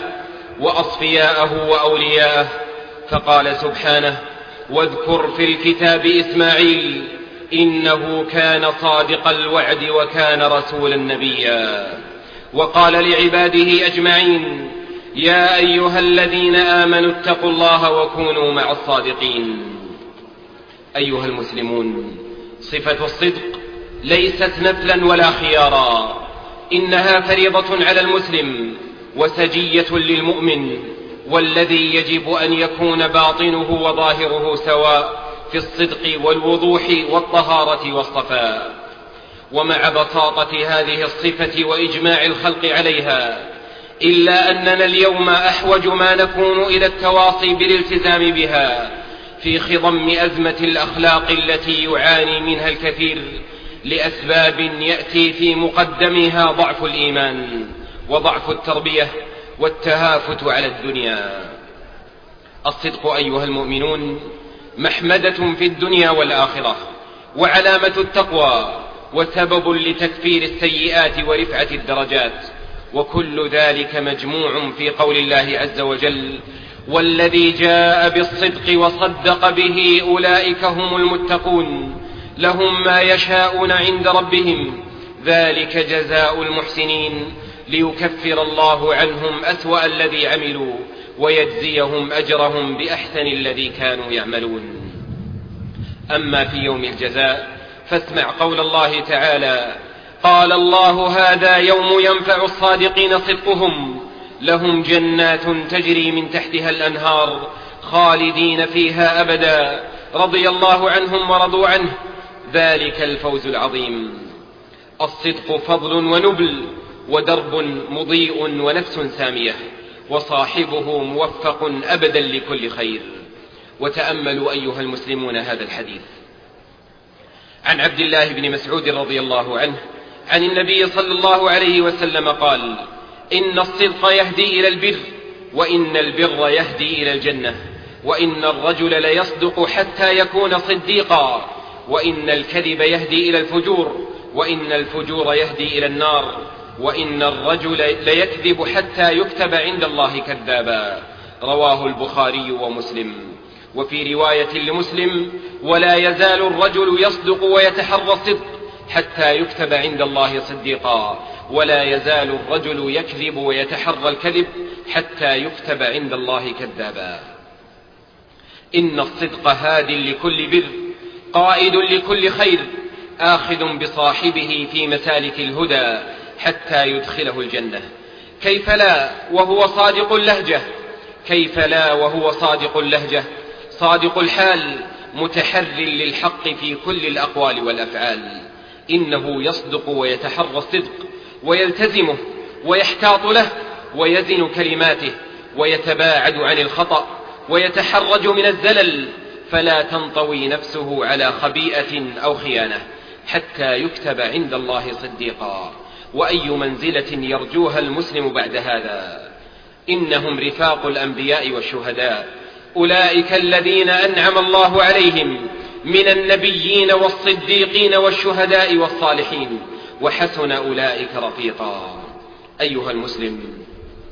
وأصفياءه وأولياءه فقال سبحانه: واذكر في الكتاب إسماعيل إنه كان صادق الوعد وكان رسولا نبيا. وقال لعباده أجمعين: يا أيها الذين آمنوا اتقوا الله وكونوا مع الصادقين. أيها المسلمون، صفة الصدق ليست نفلا ولا خيارا، إنها فريضة على المسلم وسجية للمؤمن، والذي يجب أن يكون باطنه وظاهره سواء في الصدق والوضوح والطهارة والصفاء. ومع بساطة هذه الصفة وإجماع الخلق عليها، إلا أننا اليوم أحوج ما نكون إلى التواصي بالالتزام بها في خضم أزمة الأخلاق التي يعاني منها الكثير لأسباب يأتي في مقدمها ضعف الإيمان وضعف التربية والتهافت على الدنيا. الصدق أيها المؤمنون محمدة في الدنيا والآخرة، وعلامة التقوى، وسبب لتكفير السيئات ورفعة الدرجات، وكل ذلك مجموع في قول الله عز وجل: والذي جاء بالصدق وصدق به أولئك هم المتقون لهم ما يشاءون عند ربهم ذلك جزاء المحسنين ليكفر الله عنهم أسوأ الذي عملوا ويجزيهم أجرهم بأحسن الذي كانوا يعملون. أما في يوم الجزاء فاسمع قول الله تعالى: قال الله: هذا يوم ينفع الصادقين صدقهم لهم جنات تجري من تحتها الأنهار خالدين فيها أبدا رضي الله عنهم ورضوا عنه ذلك الفوز العظيم. الصدق فضل ونبل ودرب مضيء ونفس سامية، وصاحبه موفق أبدا لكل خير. وتأملوا أيها المسلمون هذا الحديث عن عبد الله بن مسعود رضي الله عنه عن النبي صلى الله عليه وسلم قال: إن الصدق يهدي إلى البر، وإن البر يهدي إلى الجنة، وإن الرجل ليصدق حتى يكون صديقا، وإن الكذب يهدي إلى الفجور، وإن الفجور يهدي إلى النار، وإن الرجل ليكذب حتى يكتب عند الله كذابا. رواه البخاري ومسلم. وفي رواية لمسلم: ولا يزال الرجل يصدق ويتحرى الصدق حتى يكتب عند الله صديقا، ولا يزال الرجل يكذب ويتحرى الكذب حتى يكتب عند الله كذابا. إن الصدق هاد لكل بر، قائد لكل خير، آخذ بصاحبه في مسالك الهدى حتى يدخله الجنة. كيف لا وهو صادق اللهجة، كيف لا وهو صادق اللهجة، صادق الحال، متحر للحق في كل الأقوال والأفعال. إنه يصدق ويتحرى الصدق ويلتزمه ويحتاط له ويزن كلماته ويتباعد عن الخطأ ويتحرج من الزلل، فلا تنطوي نفسه على خبيئة أو خيانة حتى يكتب عند الله صديقا. وأي منزلة يرجوها المسلم بعد هذا؟ إنهم رفاق الأنبياء والشهداء، أولئك الذين أنعم الله عليهم من النبيين والصديقين والشهداء والصالحين، وحسن أولئك رفيقا. أيها المسلم،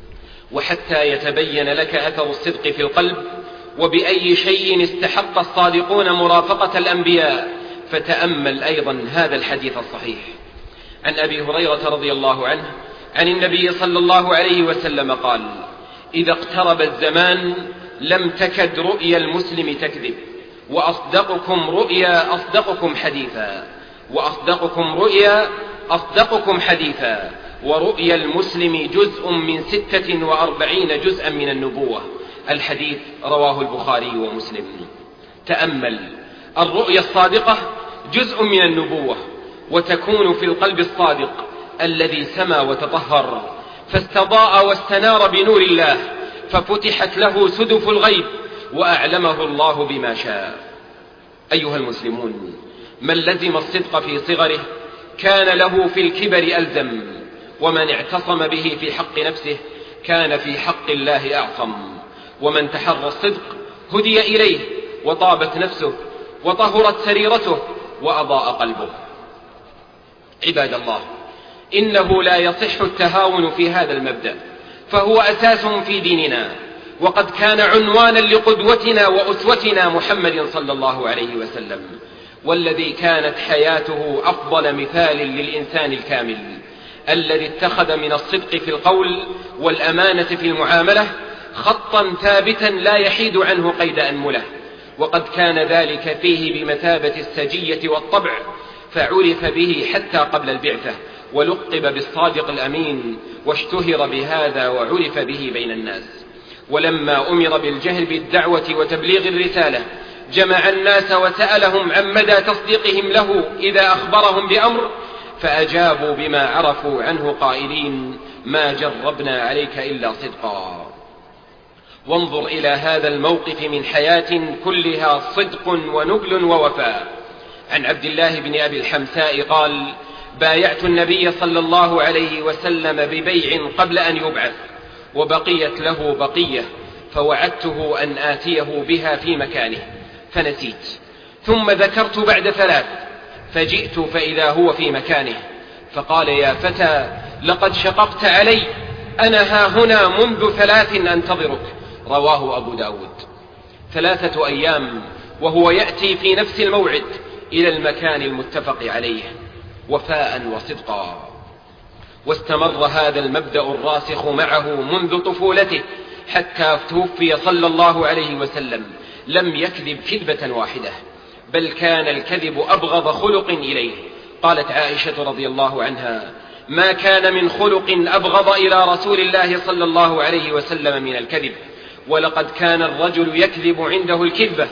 وحتى يتبين لك أثر الصدق في القلب وبأي شيء استحق الصادقون مرافقة الأنبياء. فتأمل أيضا هذا الحديث الصحيح عن أبي هريرة رضي الله عنه عن النبي صلى الله عليه وسلم قال: إذا اقترب الزمان لم تكد رؤيا المسلم تكذب، وأصدقكم رؤيا أصدقكم حديثا، وأصدقكم رؤيا أصدقكم حديثا، ورؤيا المسلم جزء من 46 جزءا من النبوة. الحديث رواه البخاري ومسلم. تأمل، الرؤيا الصادقة جزء من النبوة، وتكون في القلب الصادق الذي سما وتطهر فاستضاء واستنار بنور الله، ففتحت له سدف الغيب وأعلمه الله بما شاء. أيها المسلمون، من لزم الصدق في صغره كان له في الكبر ألزم، ومن اعتصم به في حق نفسه كان في حق الله أعصم، ومن تحرى الصدق هدي إليه وطابت نفسه وطهرت سريرته وأضاء قلبه. عباد الله، إنه لا يصح التهاون في هذا المبدأ، فهو أساس في ديننا، وقد كان عنوانا لقدوتنا وأسوتنا محمد صلى الله عليه وسلم، والذي كانت حياته أفضل مثال للإنسان الكامل، الذي اتخذ من الصدق في القول والأمانة في المعاملة خطا ثابتا لا يحيد عنه قيد أنملة. وقد كان ذلك فيه بمثابة السجية والطبع، فعرف به حتى قبل البعثة، ولقب بالصادق الأمين، واشتهر بهذا وعرف به بين الناس. ولما أمر بالجهر بالدعوة وتبليغ الرسالة جمع الناس وسألهم عن مدى تصديقهم له إذا أخبرهم بأمر، فأجابوا بما عرفوا عنه قائلين: ما جربنا عليك إلا صدقا. وانظر إلى هذا الموقف من حياة كلها صدق ونبل ووفاء. عن عبد الله بن أبي الحمساء قال: بايعت النبي صلى الله عليه وسلم ببيع قبل أن يبعث، وبقيت له بقية، فوعدته أن آتيه بها في مكانه فنسيت، ثم ذكرت بعد 3، فجئت فإذا هو في مكانه، فقال: يا فتى، لقد شققت علي، أنا ها هنا منذ 3 أنتظرك. رواه أبو داود. 3 أيام وهو يأتي في نفس الموعد إلى المكان المتفق عليه، وفاء وصدقا. واستمر هذا المبدأ الراسخ معه منذ طفولته حتى توفي صلى الله عليه وسلم، لم يكذب كذبة واحدة، بل كان الكذب أبغض خلق إليه. قالت عائشة رضي الله عنها: ما كان من خلق أبغض إلى رسول الله صلى الله عليه وسلم من الكذب، ولقد كان الرجل يكذب عنده الكذبة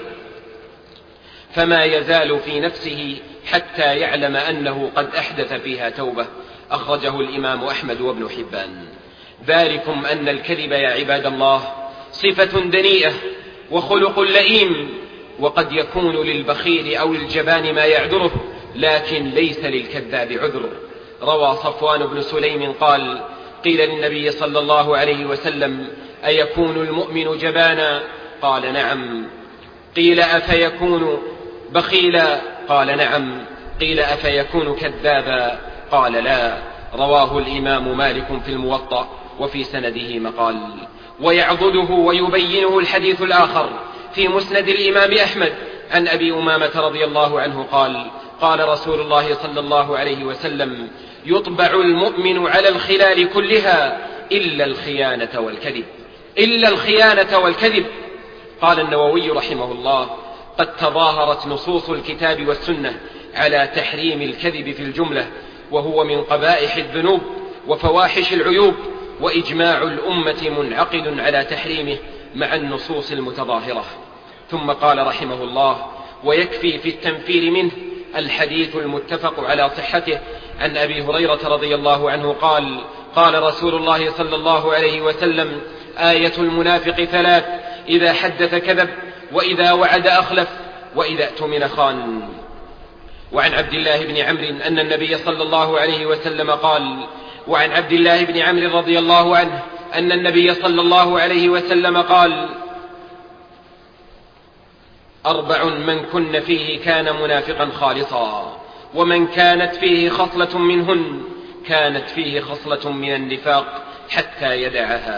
فما يزال في نفسه حتى يعلم أنه قد أحدث فيها توبة. أخرجه الإمام أحمد وابن حبان. ذلكم أن الكذب يا عباد الله صفة دنيئة وخلق لئيم، وقد يكون للبخيل أو الجبان ما يعذره، لكن ليس للكذاب عذر. روى صفوان بن سليم قال: قيل للنبي صلى الله عليه وسلم: أيكون المؤمن جبانا؟ قال: نعم. قيل: أفيكون بخيلا؟ قال: نعم. قيل: أفيكون كذابا؟ قال: لا. رواه الإمام مالك في الموطأ، وفي سنده مقال. ويعضده ويبينه الحديث الآخر في مسند الإمام أحمد عن أبي أمامة رضي الله عنه قال: قال رسول الله صلى الله عليه وسلم: يطبع المؤمن على الخلال كلها إلا الخيانة والكذب، إلا الخيانة والكذب. قال النووي رحمه الله: قد تظاهرت نصوص الكتاب والسنة على تحريم الكذب في الجملة، وهو من قبائح الذنوب وفواحش العيوب، وإجماع الأمة منعقد على تحريمه مع النصوص المتظاهرة. ثم قال رحمه الله: ويكفي في التنفير منه الحديث المتفق على صحته عن أبي هريرة رضي الله عنه قال: قال رسول الله صلى الله عليه وسلم: آية المنافق 3: إذا حدث كذب، وإذا وعد أخلف، وإذا اؤتمن خان. وعن عبد الله بن عمرو أن النبي صلى الله عليه وسلم قال: وعن عبد الله بن عمرو رضي الله عنه أن النبي صلى الله عليه وسلم قال: 4 من كن فيه كان منافقا خالصا، ومن كانت فيه خصلة منهن كانت فيه خصلة من النفاق حتى يدعها: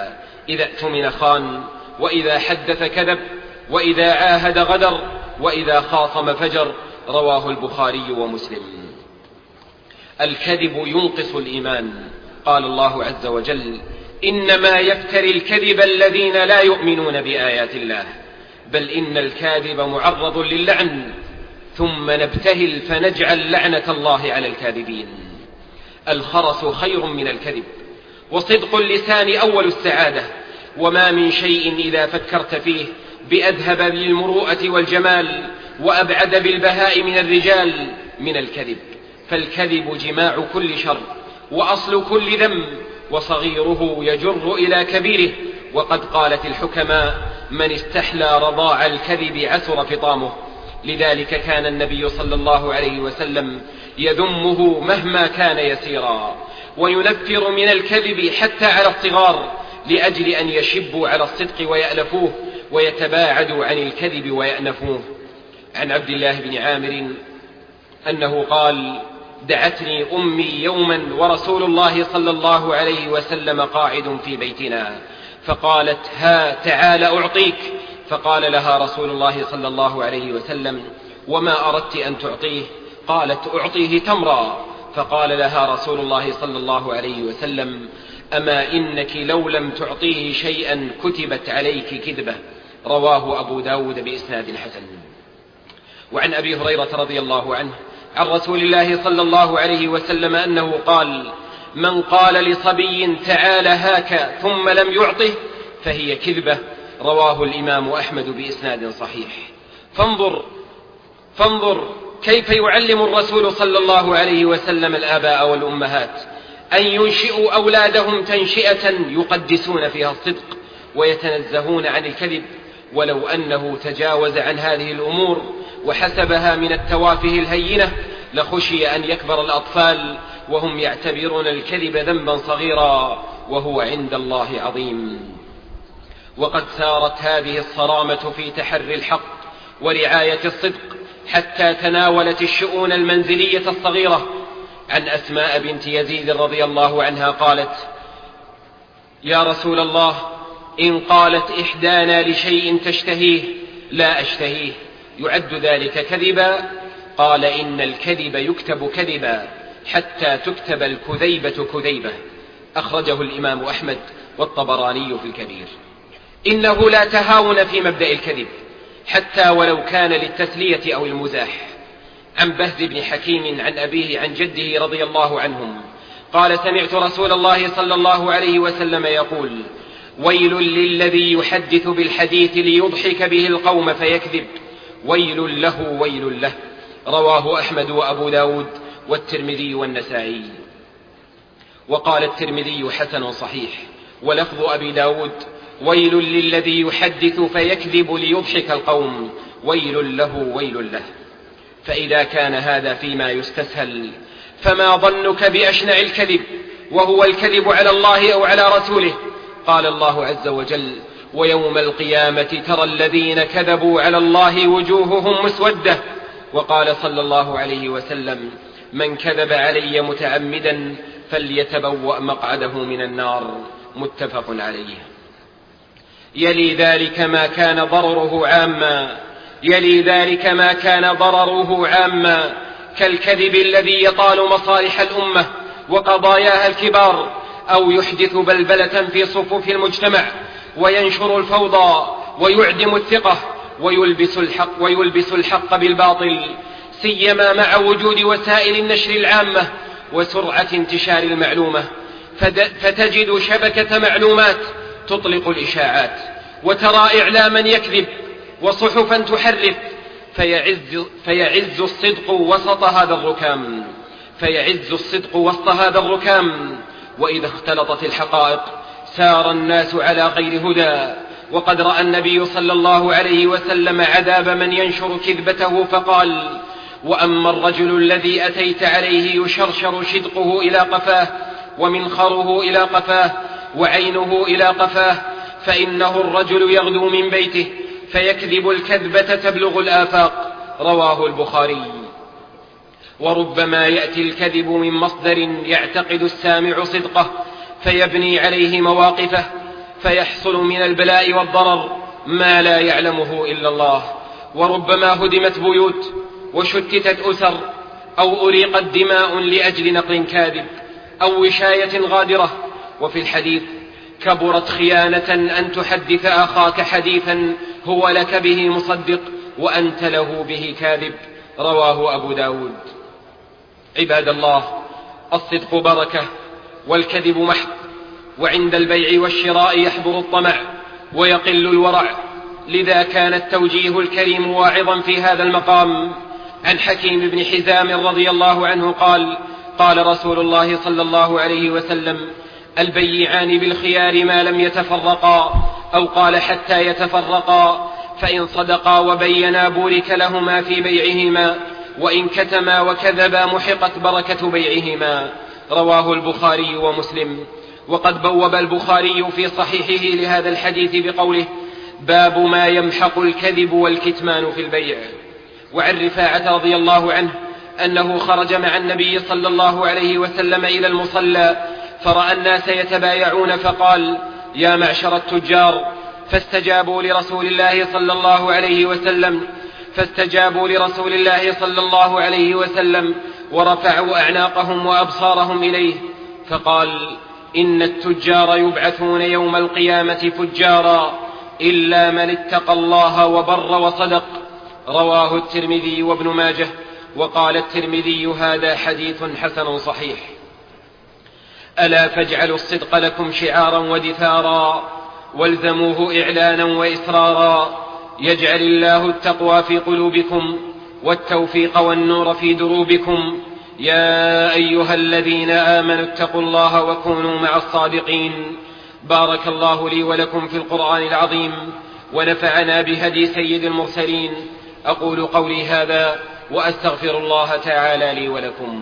إذا اؤتمن خان، وإذا حدث كذب، وإذا عاهد غدر، وإذا خاصم فجر. رواه البخاري ومسلم. الكذب ينقص الإيمان. قال الله عز وجل: إنما يفتري الكذب الذين لا يؤمنون بآيات الله، بل إن الكاذب معرض للعن، ثم نبتهل فنجعل لعنة الله على الكاذبين. الخرس خير من الكذب، وصدق اللسان أول السعادة، وما من شيء إذا فكرت فيه بأذهب للمروءة والجمال وأبعد بالبهاء من الرجال من الكذب. فالكذب جماع كل شر وأصل كل ذنب، وصغيره يجر إلى كبيره. وقد قالت الحكماء: من استحلى رضاع الكذب عسر فطامه. لذلك كان النبي صلى الله عليه وسلم يذمه مهما كان يسيرا، وينفر من الكذب حتى على الصغار، لأجل أن يشبوا على الصدق ويألفوه، ويتباعدوا عن الكذب ويأنفوه. عن عبد الله بن عامر أنه قال: دعتني أمي يوما ورسول الله صلى الله عليه وسلم قاعد في بيتنا، فقالت: ها تعال أعطيك. فقال لها رسول الله صلى الله عليه وسلم: وما أردت أن تعطيه؟ قالت: أعطيه تمرا. فقال لها رسول الله صلى الله عليه وسلم: أما إنك لو لم تعطيه شيئا كتبت عليك كذبة. رواه أبو داود بإسناد حسن. وعن أبي هريرة رضي الله عنه عن رسول الله صلى الله عليه وسلم أنه قال: من قال لصبي تعال هاك ثم لم يعطه فهي كذبة. رواه الإمام أحمد بإسناد صحيح. فانظر كيف يعلم الرسول صلى الله عليه وسلم الآباء والأمهات أن ينشئوا أولادهم تنشئة يقدسون فيها الصدق ويتنزهون عن الكذب، ولو أنه تجاوز عن هذه الأمور وحسبها من التوافه الهينة لخشي أن يكبر الأطفال وهم يعتبرون الكذب ذنبا صغيرا وهو عند الله عظيم. وقد سارت هذه الصرامة في تحري الحق ورعاية الصدق حتى تناولت الشؤون المنزلية الصغيرة. عن أسماء بنت يزيد رضي الله عنها قالت: يا رسول الله، إن قالت إحدانا لشيء تشتهيه لا أشتهيه يعد ذلك كذبا؟ قال: إن الكذب يكتب كذبا حتى تكتب الكذيبة كذيبة. أخرجه الإمام أحمد والطبراني في الكبير. إنه لا تهاون في مبدأ الكذب حتى ولو كان للتسلية أو المزاح. عن بهز بن حكيم عن أبيه عن جده رضي الله عنهم قال: سمعت رسول الله صلى الله عليه وسلم يقول: ويل للذي يحدث بالحديث ليضحك به القوم فيكذب، ويل له ويل له. رواه أحمد وأبو داود والترمذي والنسائي. وقال الترمذي: حسن صحيح. ولفظ أبي داود: ويل للذي يحدث فيكذب ليضحك القوم، ويل له ويل له. فإذا كان هذا فيما يستسهل، فما ظنك بأشنع الكذب، وهو الكذب على الله أو على رسوله؟ قال الله عز وجل: ويوم القيامة ترى الذين كذبوا على الله وجوههم مسودة. وقال صلى الله عليه وسلم: من كذب علي متعمدا فليتبوأ مقعده من النار. متفق عليه. يلي ذلك ما كان ضرره عاما كالكذب الذي يطال مصالح الأمة وقضاياها الكبار، أو يحدث بلبلة في صفوف المجتمع وينشر الفوضى ويعدم الثقة ويلبس الحق بالباطل، سيما مع وجود وسائل النشر العامة وسرعة انتشار المعلومة. فتجد شبكة معلومات تطلق الإشاعات، وترى إعلاما يكذب، وصحفا تحرف، فيعز الصدق وسط هذا الركام. وإذا اختلطت الحقائق سار الناس على غير هدى. وقد رأى النبي صلى الله عليه وسلم عذاب من ينشر كذبته فقال: وأما الرجل الذي أتيت عليه يشرشر شدقه إلى قفاه ومنخره إلى قفاه وعينه إلى قفاه، فإنه الرجل يغدو من بيته فيكذب الكذبة تبلغ الآفاق. رواه البخاري. وربما يأتي الكذب من مصدر يعتقد السامع صدقه فيبني عليه مواقفه، فيحصل من البلاء والضرر ما لا يعلمه إلا الله. وربما هدمت بيوت وشتتت أسر أو أريقت دماء لأجل نقل كاذب أو وشاية غادرة. وفي الحديث: كبرت خيانة أن تحدث أخاك حديثا هو لك به مصدق وأنت له به كاذب. رواه أبو داود. عباد الله، الصدق بركة والكذب محق، وعند البيع والشراء يحضر الطمع ويقل الورع. لذا كان التوجيه الكريم واعظا في هذا المقام. عن حكيم بن حزام رضي الله عنه قال: قال رسول الله صلى الله عليه وسلم: البيعان بالخيار ما لم يتفرقا، أو قال: حتى يتفرقا، فإن صدقا وبينا بورك لهما في بيعهما، وإن كتما وكذبا محقت بركة بيعهما. رواه البخاري ومسلم. وقد بوب البخاري في صحيحه لهذا الحديث بقوله: باب ما يمحق الكذب والكتمان في البيع. وعن رفاعة رضي الله عنه أنه خرج مع النبي صلى الله عليه وسلم إلى المصلى فرأى الناس يتبايعون فقال: يا معشر التجار، فاستجابوا لرسول الله صلى الله عليه وسلم ورفعوا أعناقهم وأبصارهم إليه، فقال: إن التجار يبعثون يوم القيامة فجارا إلا من اتقى الله وبر وصدق. رواه الترمذي وابن ماجه. وقال الترمذي: هذا حديث حسن صحيح. ألا فاجعلوا الصدق لكم شعارا ودثارا، والزموه إعلانا وإسرارا، يجعل الله التقوى في قلوبكم والتوفيق والنور في دروبكم. يا أيها الذين آمنوا اتقوا الله وكونوا مع الصادقين. بارك الله لي ولكم في القرآن العظيم، ونفعنا بهدي سيد المرسلين. أقول قولي هذا وأستغفر الله تعالى لي ولكم.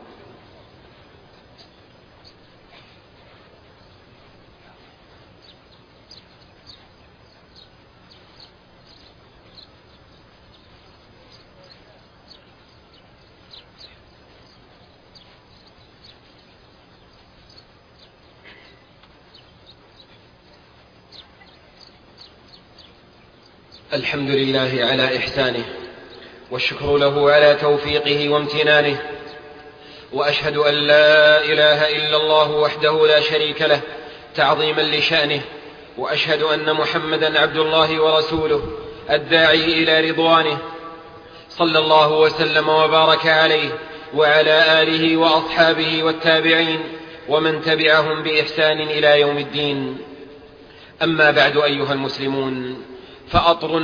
الحمد لله على إحسانه، والشكر له على توفيقه وامتنانه، وأشهد أن لا إله إلا الله وحده لا شريك له تعظيما لشأنه، وأشهد أن محمدا عبد الله ورسوله الداعي إلى رضوانه، صلى الله وسلم وبارك عليه وعلى آله وأصحابه والتابعين ومن تبعهم بإحسان إلى يوم الدين. أما بعد، أيها المسلمون، فأطر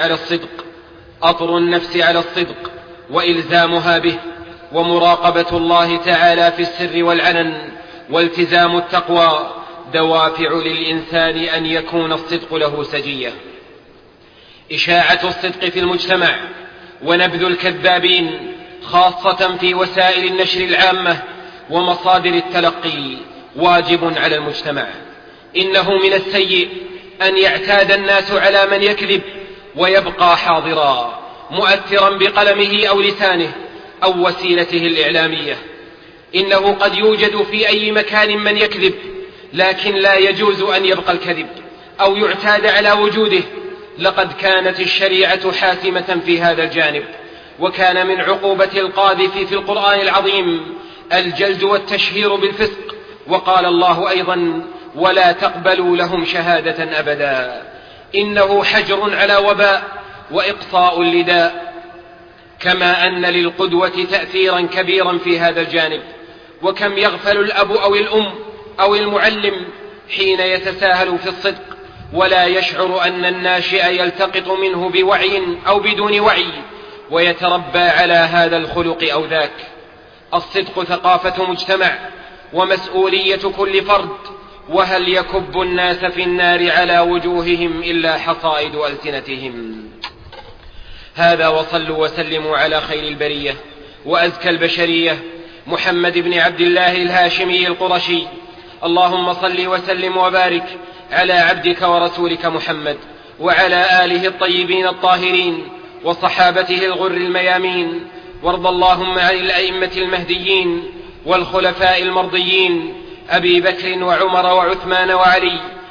النفس على الصدق وإلزامها به، ومراقبة الله تعالى في السر والعلن، والتزام التقوى دوافع للإنسان أن يكون الصدق له سجية. إشاعة الصدق في المجتمع ونبذ الكذابين خاصة في وسائل النشر العامة ومصادر التلقي واجب على المجتمع. إنه من السيء أن يعتاد الناس على من يكذب ويبقى حاضرا مؤثرا بقلمه أو لسانه أو وسيلته الإعلامية. إنه قد يوجد في أي مكان من يكذب، لكن لا يجوز أن يبقى الكذب أو يعتاد على وجوده. لقد كانت الشريعة حاسمة في هذا الجانب، وكان من عقوبة القاذف في القرآن العظيم الجلد والتشهير بالفسق. وقال الله أيضا: ولا تقبلوا لهم شهادة أبدا. إنه حجر على وباء وإقصاء لداء. كما أن للقدوة تأثيرا كبيرا في هذا الجانب. وكم يغفل الأب أو الأم أو المعلم حين يتساهل في الصدق ولا يشعر أن الناشئ يلتقط منه بوعي أو بدون وعي ويتربى على هذا الخلق أو ذاك. الصدق ثقافة مجتمع ومسؤولية كل فرد. وهل يكب الناس في النار على وجوههم إلا حصائد ألسنتهم؟ هذا، وصلوا وسلموا على خير البرية وأزكى البشرية محمد بن عبد الله الهاشمي القرشي. اللهم صل وسلم وبارك على عبدك ورسولك محمد وعلى آله الطيبين الطاهرين وصحابته الغر الميامين. وارض اللهم عن الأئمة المهديين والخلفاء المرضيين أبي بكر وعمر وعثمان وعلي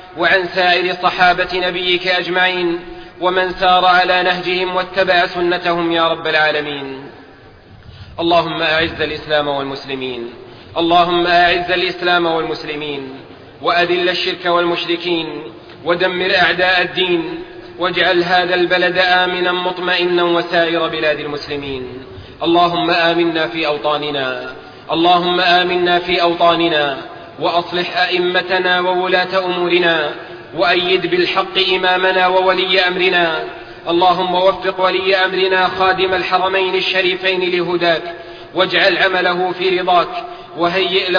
وعن سائر صحابة نبيك أجمعين ومن سار على نهجهم واتبع سنتهم يا رب العالمين. اللهم أعز الإسلام والمسلمين، اللهم أعز الإسلام والمسلمين، وأذل الشرك والمشركين، ودمر أعداء الدين، واجعل هذا البلد آمنا مطمئنا وسائر بلاد المسلمين. اللهم آمنا في أوطاننا، اللهم آمنا في أوطاننا، وأصلح أئمتنا وولاة أمورنا، وأيد بالحق إمامنا وولي أمرنا. اللهم وفق ولي أمرنا خادم الحرمين الشريفين لهداك، واجعل عمله في رضاك، وهيئ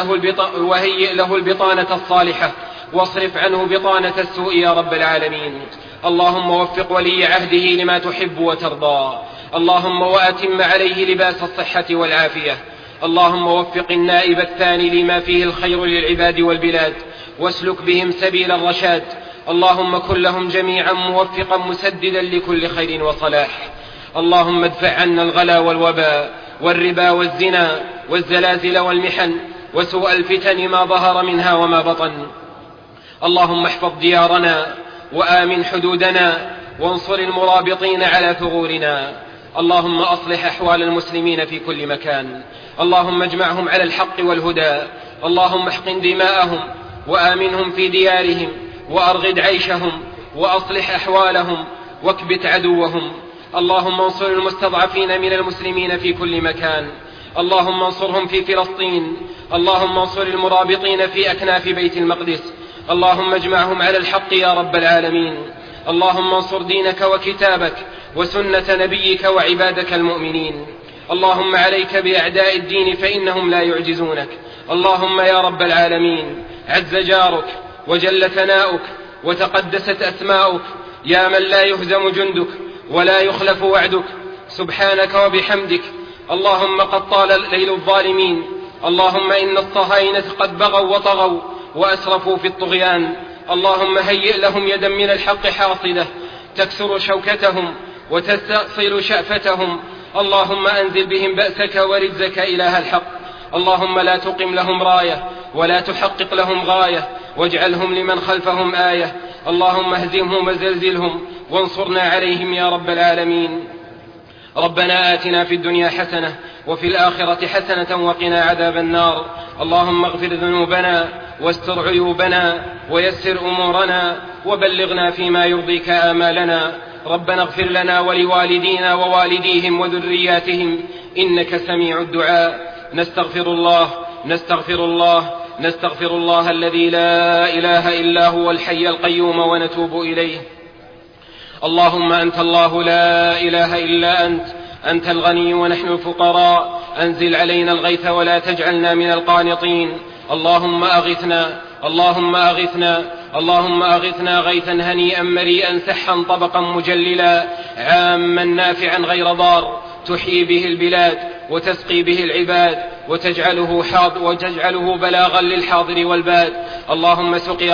له البطانة الصالحة، واصرف عنه بطانة السوء يا رب العالمين. اللهم وفق ولي عهده لما تحب وترضى. اللهم وأتم عليه لباس الصحة والعافية. اللهم وفق النائب الثاني لما فيه الخير للعباد والبلاد، واسلك بهم سبيل الرشاد. اللهم كن لهم جميعا موفقا مسددا لكل خير وصلاح. اللهم ادفع عنا الغلا والوباء والربا والزنا والزلازل والمحن وسوء الفتن ما ظهر منها وما بطن. اللهم احفظ ديارنا وآمن حدودنا، وانصر المرابطين على ثغورنا. اللهم أصلح أحوال المسلمين في كل مكان. اللهم اجمعهم على الحق والهدى. اللهم احقن دماءهم وآمنهم في ديارهم، وأرغد عيشهم، وأصلح أحوالهم، واكبت عدوهم. اللهم انصر المستضعفين من المسلمين في كل مكان. اللهم انصرهم في فلسطين. اللهم انصر المرابطين في أكناف بيت المقدس. اللهم اجمعهم على الحق يا رب العالمين. اللهم انصر دينك وكتابك وسنة نبيك وعبادك المؤمنين. اللهم عليك بأعداء الدين فإنهم لا يعجزونك. اللهم يا رب العالمين، عز جارك وجل ثناؤك وتقدست أسماؤك، يا من لا يهزم جندك ولا يخلف وعدك، سبحانك وبحمدك. اللهم قد طال ليل الظالمين. اللهم إن الصهاينة قد بغوا وطغوا وأسرفوا في الطغيان. اللهم هيئ لهم يدا من الحق حاصدة تكسر شوكتهم وتستأصل شأفتهم. اللهم أنزل بهم بأسك ورجزك إله الحق. اللهم لا تقم لهم راية ولا تحقق لهم غاية، واجعلهم لمن خلفهم آية. اللهم اهزمهم وزلزلهم وانصرنا عليهم يا رب العالمين. ربنا آتنا في الدنيا حسنة وفي الآخرة حسنة وقنا عذاب النار. اللهم اغفر ذنوبنا واستر عيوبنا ويسر أمورنا وبلغنا فيما يرضيك آمالنا. ربنا اغفر لنا ولوالدينا ووالديهم وذرياتهم إنك سميع الدعاء. نستغفر الله الذي لا إله إلا هو الحي القيوم ونتوب إليه. اللهم أنت الله لا إله إلا أنت الغني ونحن الفقراء. أنزل علينا الغيث ولا تجعلنا من القانطين. اللهم أغثنا غيثا هنيئا مريئا سحا طبقا مجللا عاما نافعا غير ضار، تحيي به البلاد وتسقي به العباد وتجعله بلاغا للحاضر والباد. اللهم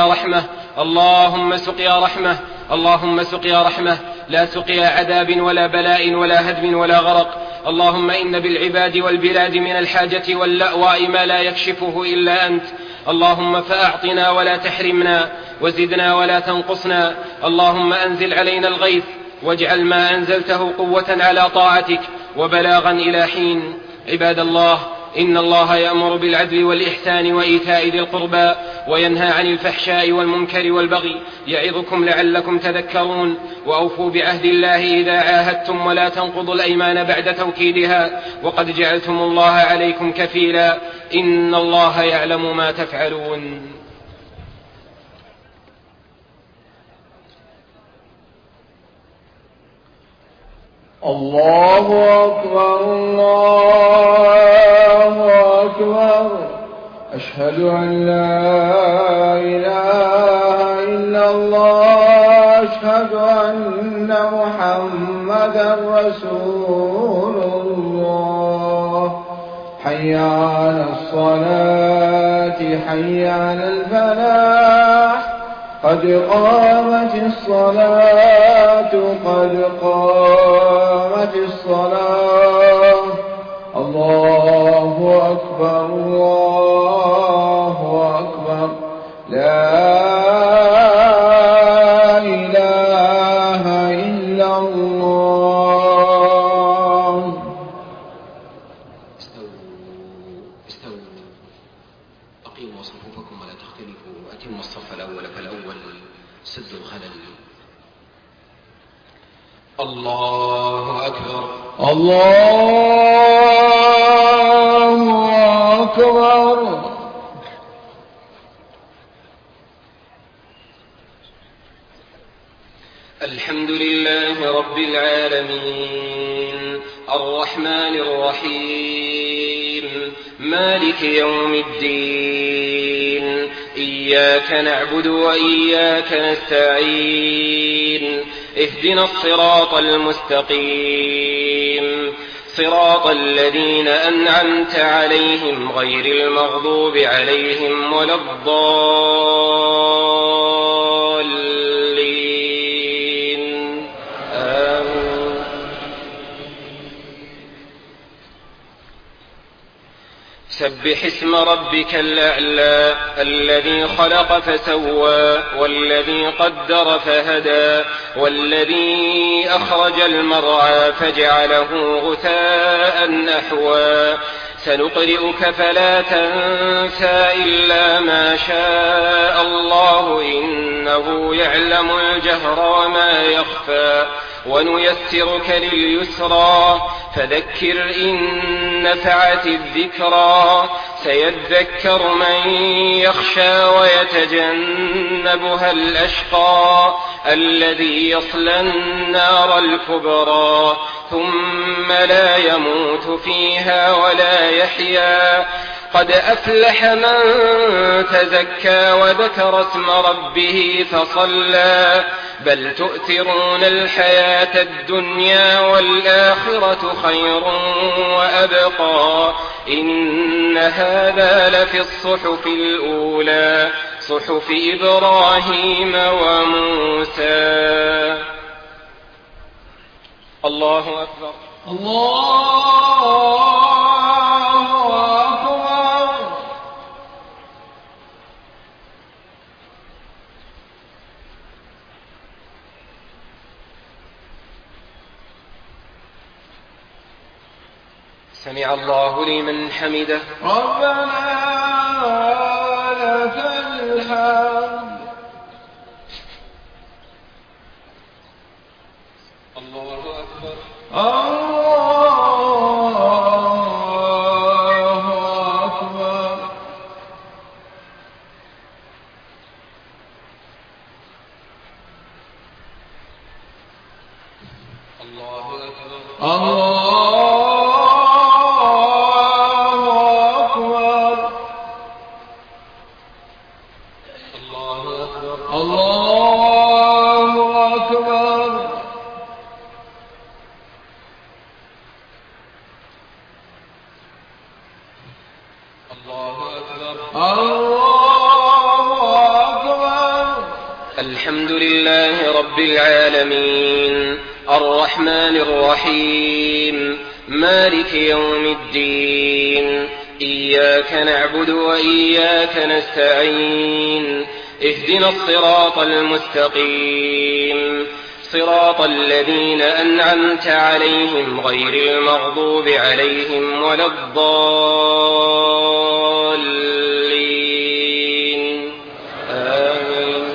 سقيا رحمة لا سقيا عذاب ولا بلاء ولا هدم ولا غرق. اللهم إن بالعباد والبلاد من الحاجة واللأواء ما لا يكشفه إلا أنت. اللهم فأعطنا ولا تحرمنا، وزدنا ولا تنقصنا. اللهم أنزل علينا الغيث واجعل ما أنزلته قوة على طاعتك وبلاغا إلى حين. عباد الله، إن الله يأمر بالعدل والإحسان وإيتاء ذي القربى وينهى عن الفحشاء والمنكر والبغي، يعظكم لعلكم تذكرون. وأوفوا بعهد الله إذا عاهدتم، ولا تنقضوا الأيمان بعد توكيدها، وقد جعلتم الله عليكم كفيلا، إن الله يعلم ما تفعلون. الله أكبر الله أكبر. أشهد أن لا إله إلا الله. أشهد أن محمدا رسول الله. حي على الصلاة حي على الفلاح. قد قامت الصلاة قد قامت الصلاة. الله أكبر الله أكبر. لا استووا أقيموا صفوفكم ولا تختلفوا وأتموا الصف الأول فالأول سدوا الخلل. الله أكبر. الله أكبر. الحمد لله رب العالمين الرحمن الرحيم مالك يوم الدين إياك نعبد وإياك نستعين اهدنا الصراط المستقيم صراط الذين أنعمت عليهم غير المغضوب عليهم ولا الضالين آمين. سبح اسم ربك الأعلى الذي خلق فسوى والذي قدر فهدى والذي أخرج المرعى فجعله غثاء أحوى سنقرئك فلا تنسى إلا ما شاء الله إنه يعلم الجهر وما يخفى ونيسرك لليسرى فذكر إن نفعت الذكرى سيذكر من يخشى ويتجنبها الأشقى الذي يصلى النار الكبرى ثم لا يموت فيها ولا يحيا قد أفلح من تزكى وذكر اسم ربه فصلى بل تؤثرون الحياة الدنيا والآخرة خير وأبقى إن هذا لفي الصحف الأولى صحف إبراهيم وموسى. الله أكبر. الله أكبر. سمع الله لمن حمده. ربنا لك الحمد. الله أكبر. الله أكبر. الله أكبر. الحمد لله رب العالمين الرحمن الرحيم مالك يوم الدين إياك نعبد وإياك نستعين اهدنا الصراط المستقيم صراط الذين أنعمت عليهم غير المغضوب عليهم ولا الضالين آمين.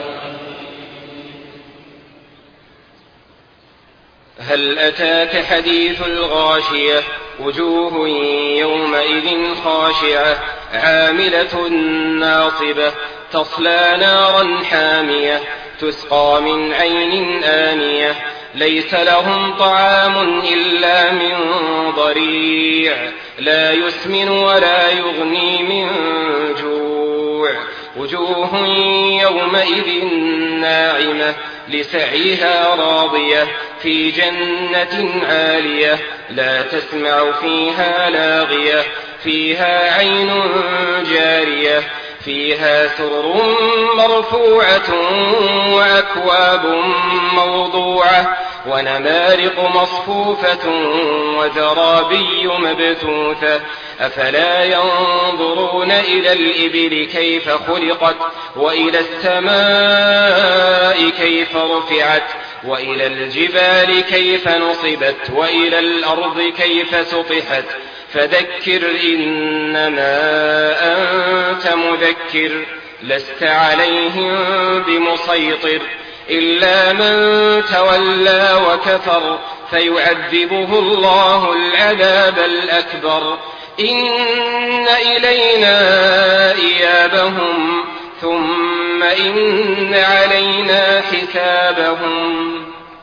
هل أتاك حديث الغاشية وجوه يومئذ خاشعة عاملة ناصبة تصلى نارا حامية تسقى من عين آنية ليس لهم طعام إلا من ضريع لا يسمن ولا يغني من جوع وجوه يومئذ ناعمة لسعيها راضية في جنة عالية لا تسمع فيها لاغية فيها عين جارية فيها سرر مرفوعة وأكواب موضوعة ونمارق مصفوفة وزرابي مبثوثة أفلا ينظرون إلى الإبل كيف خلقت وإلى السماء كيف رفعت وإلى الجبال كيف نصبت وإلى الأرض كيف سطحت فذكر إنما أنت مذكر لست عليهم بمسيطر إلا من تولى وكفر فيعذبه الله العذاب الأكبر إن إلينا إيابهم ثم إن علينا حسابهم.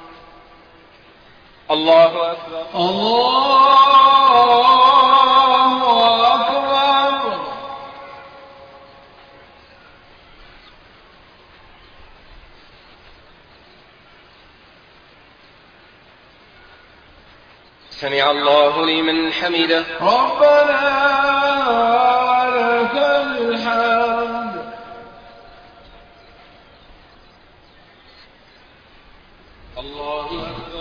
الله أكبر. الله أكبر. سمع الله لمن حمده. ربنا لك الحمد. الله أكبر.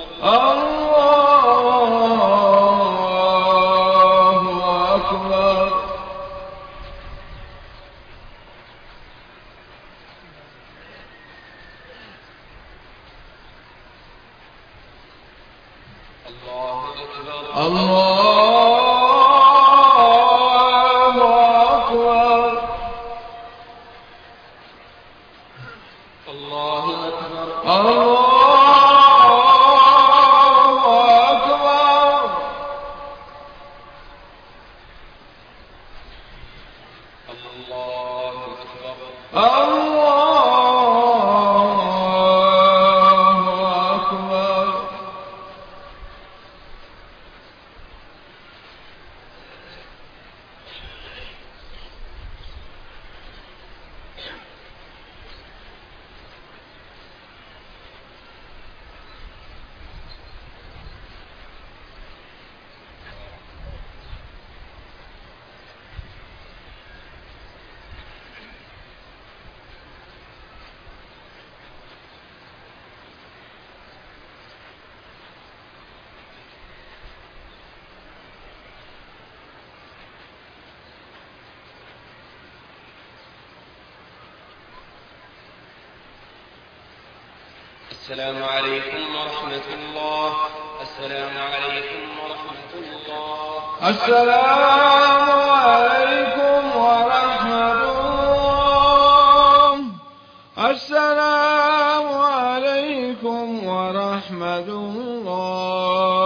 الله أكبر. الله أكبر. الله أكبر. الله أكبر. السلام عليكم ورحمة الله. السلام عليكم ورحمة الله. السلام عليكم ورحمة الله. السلام عليكم ورحمة الله.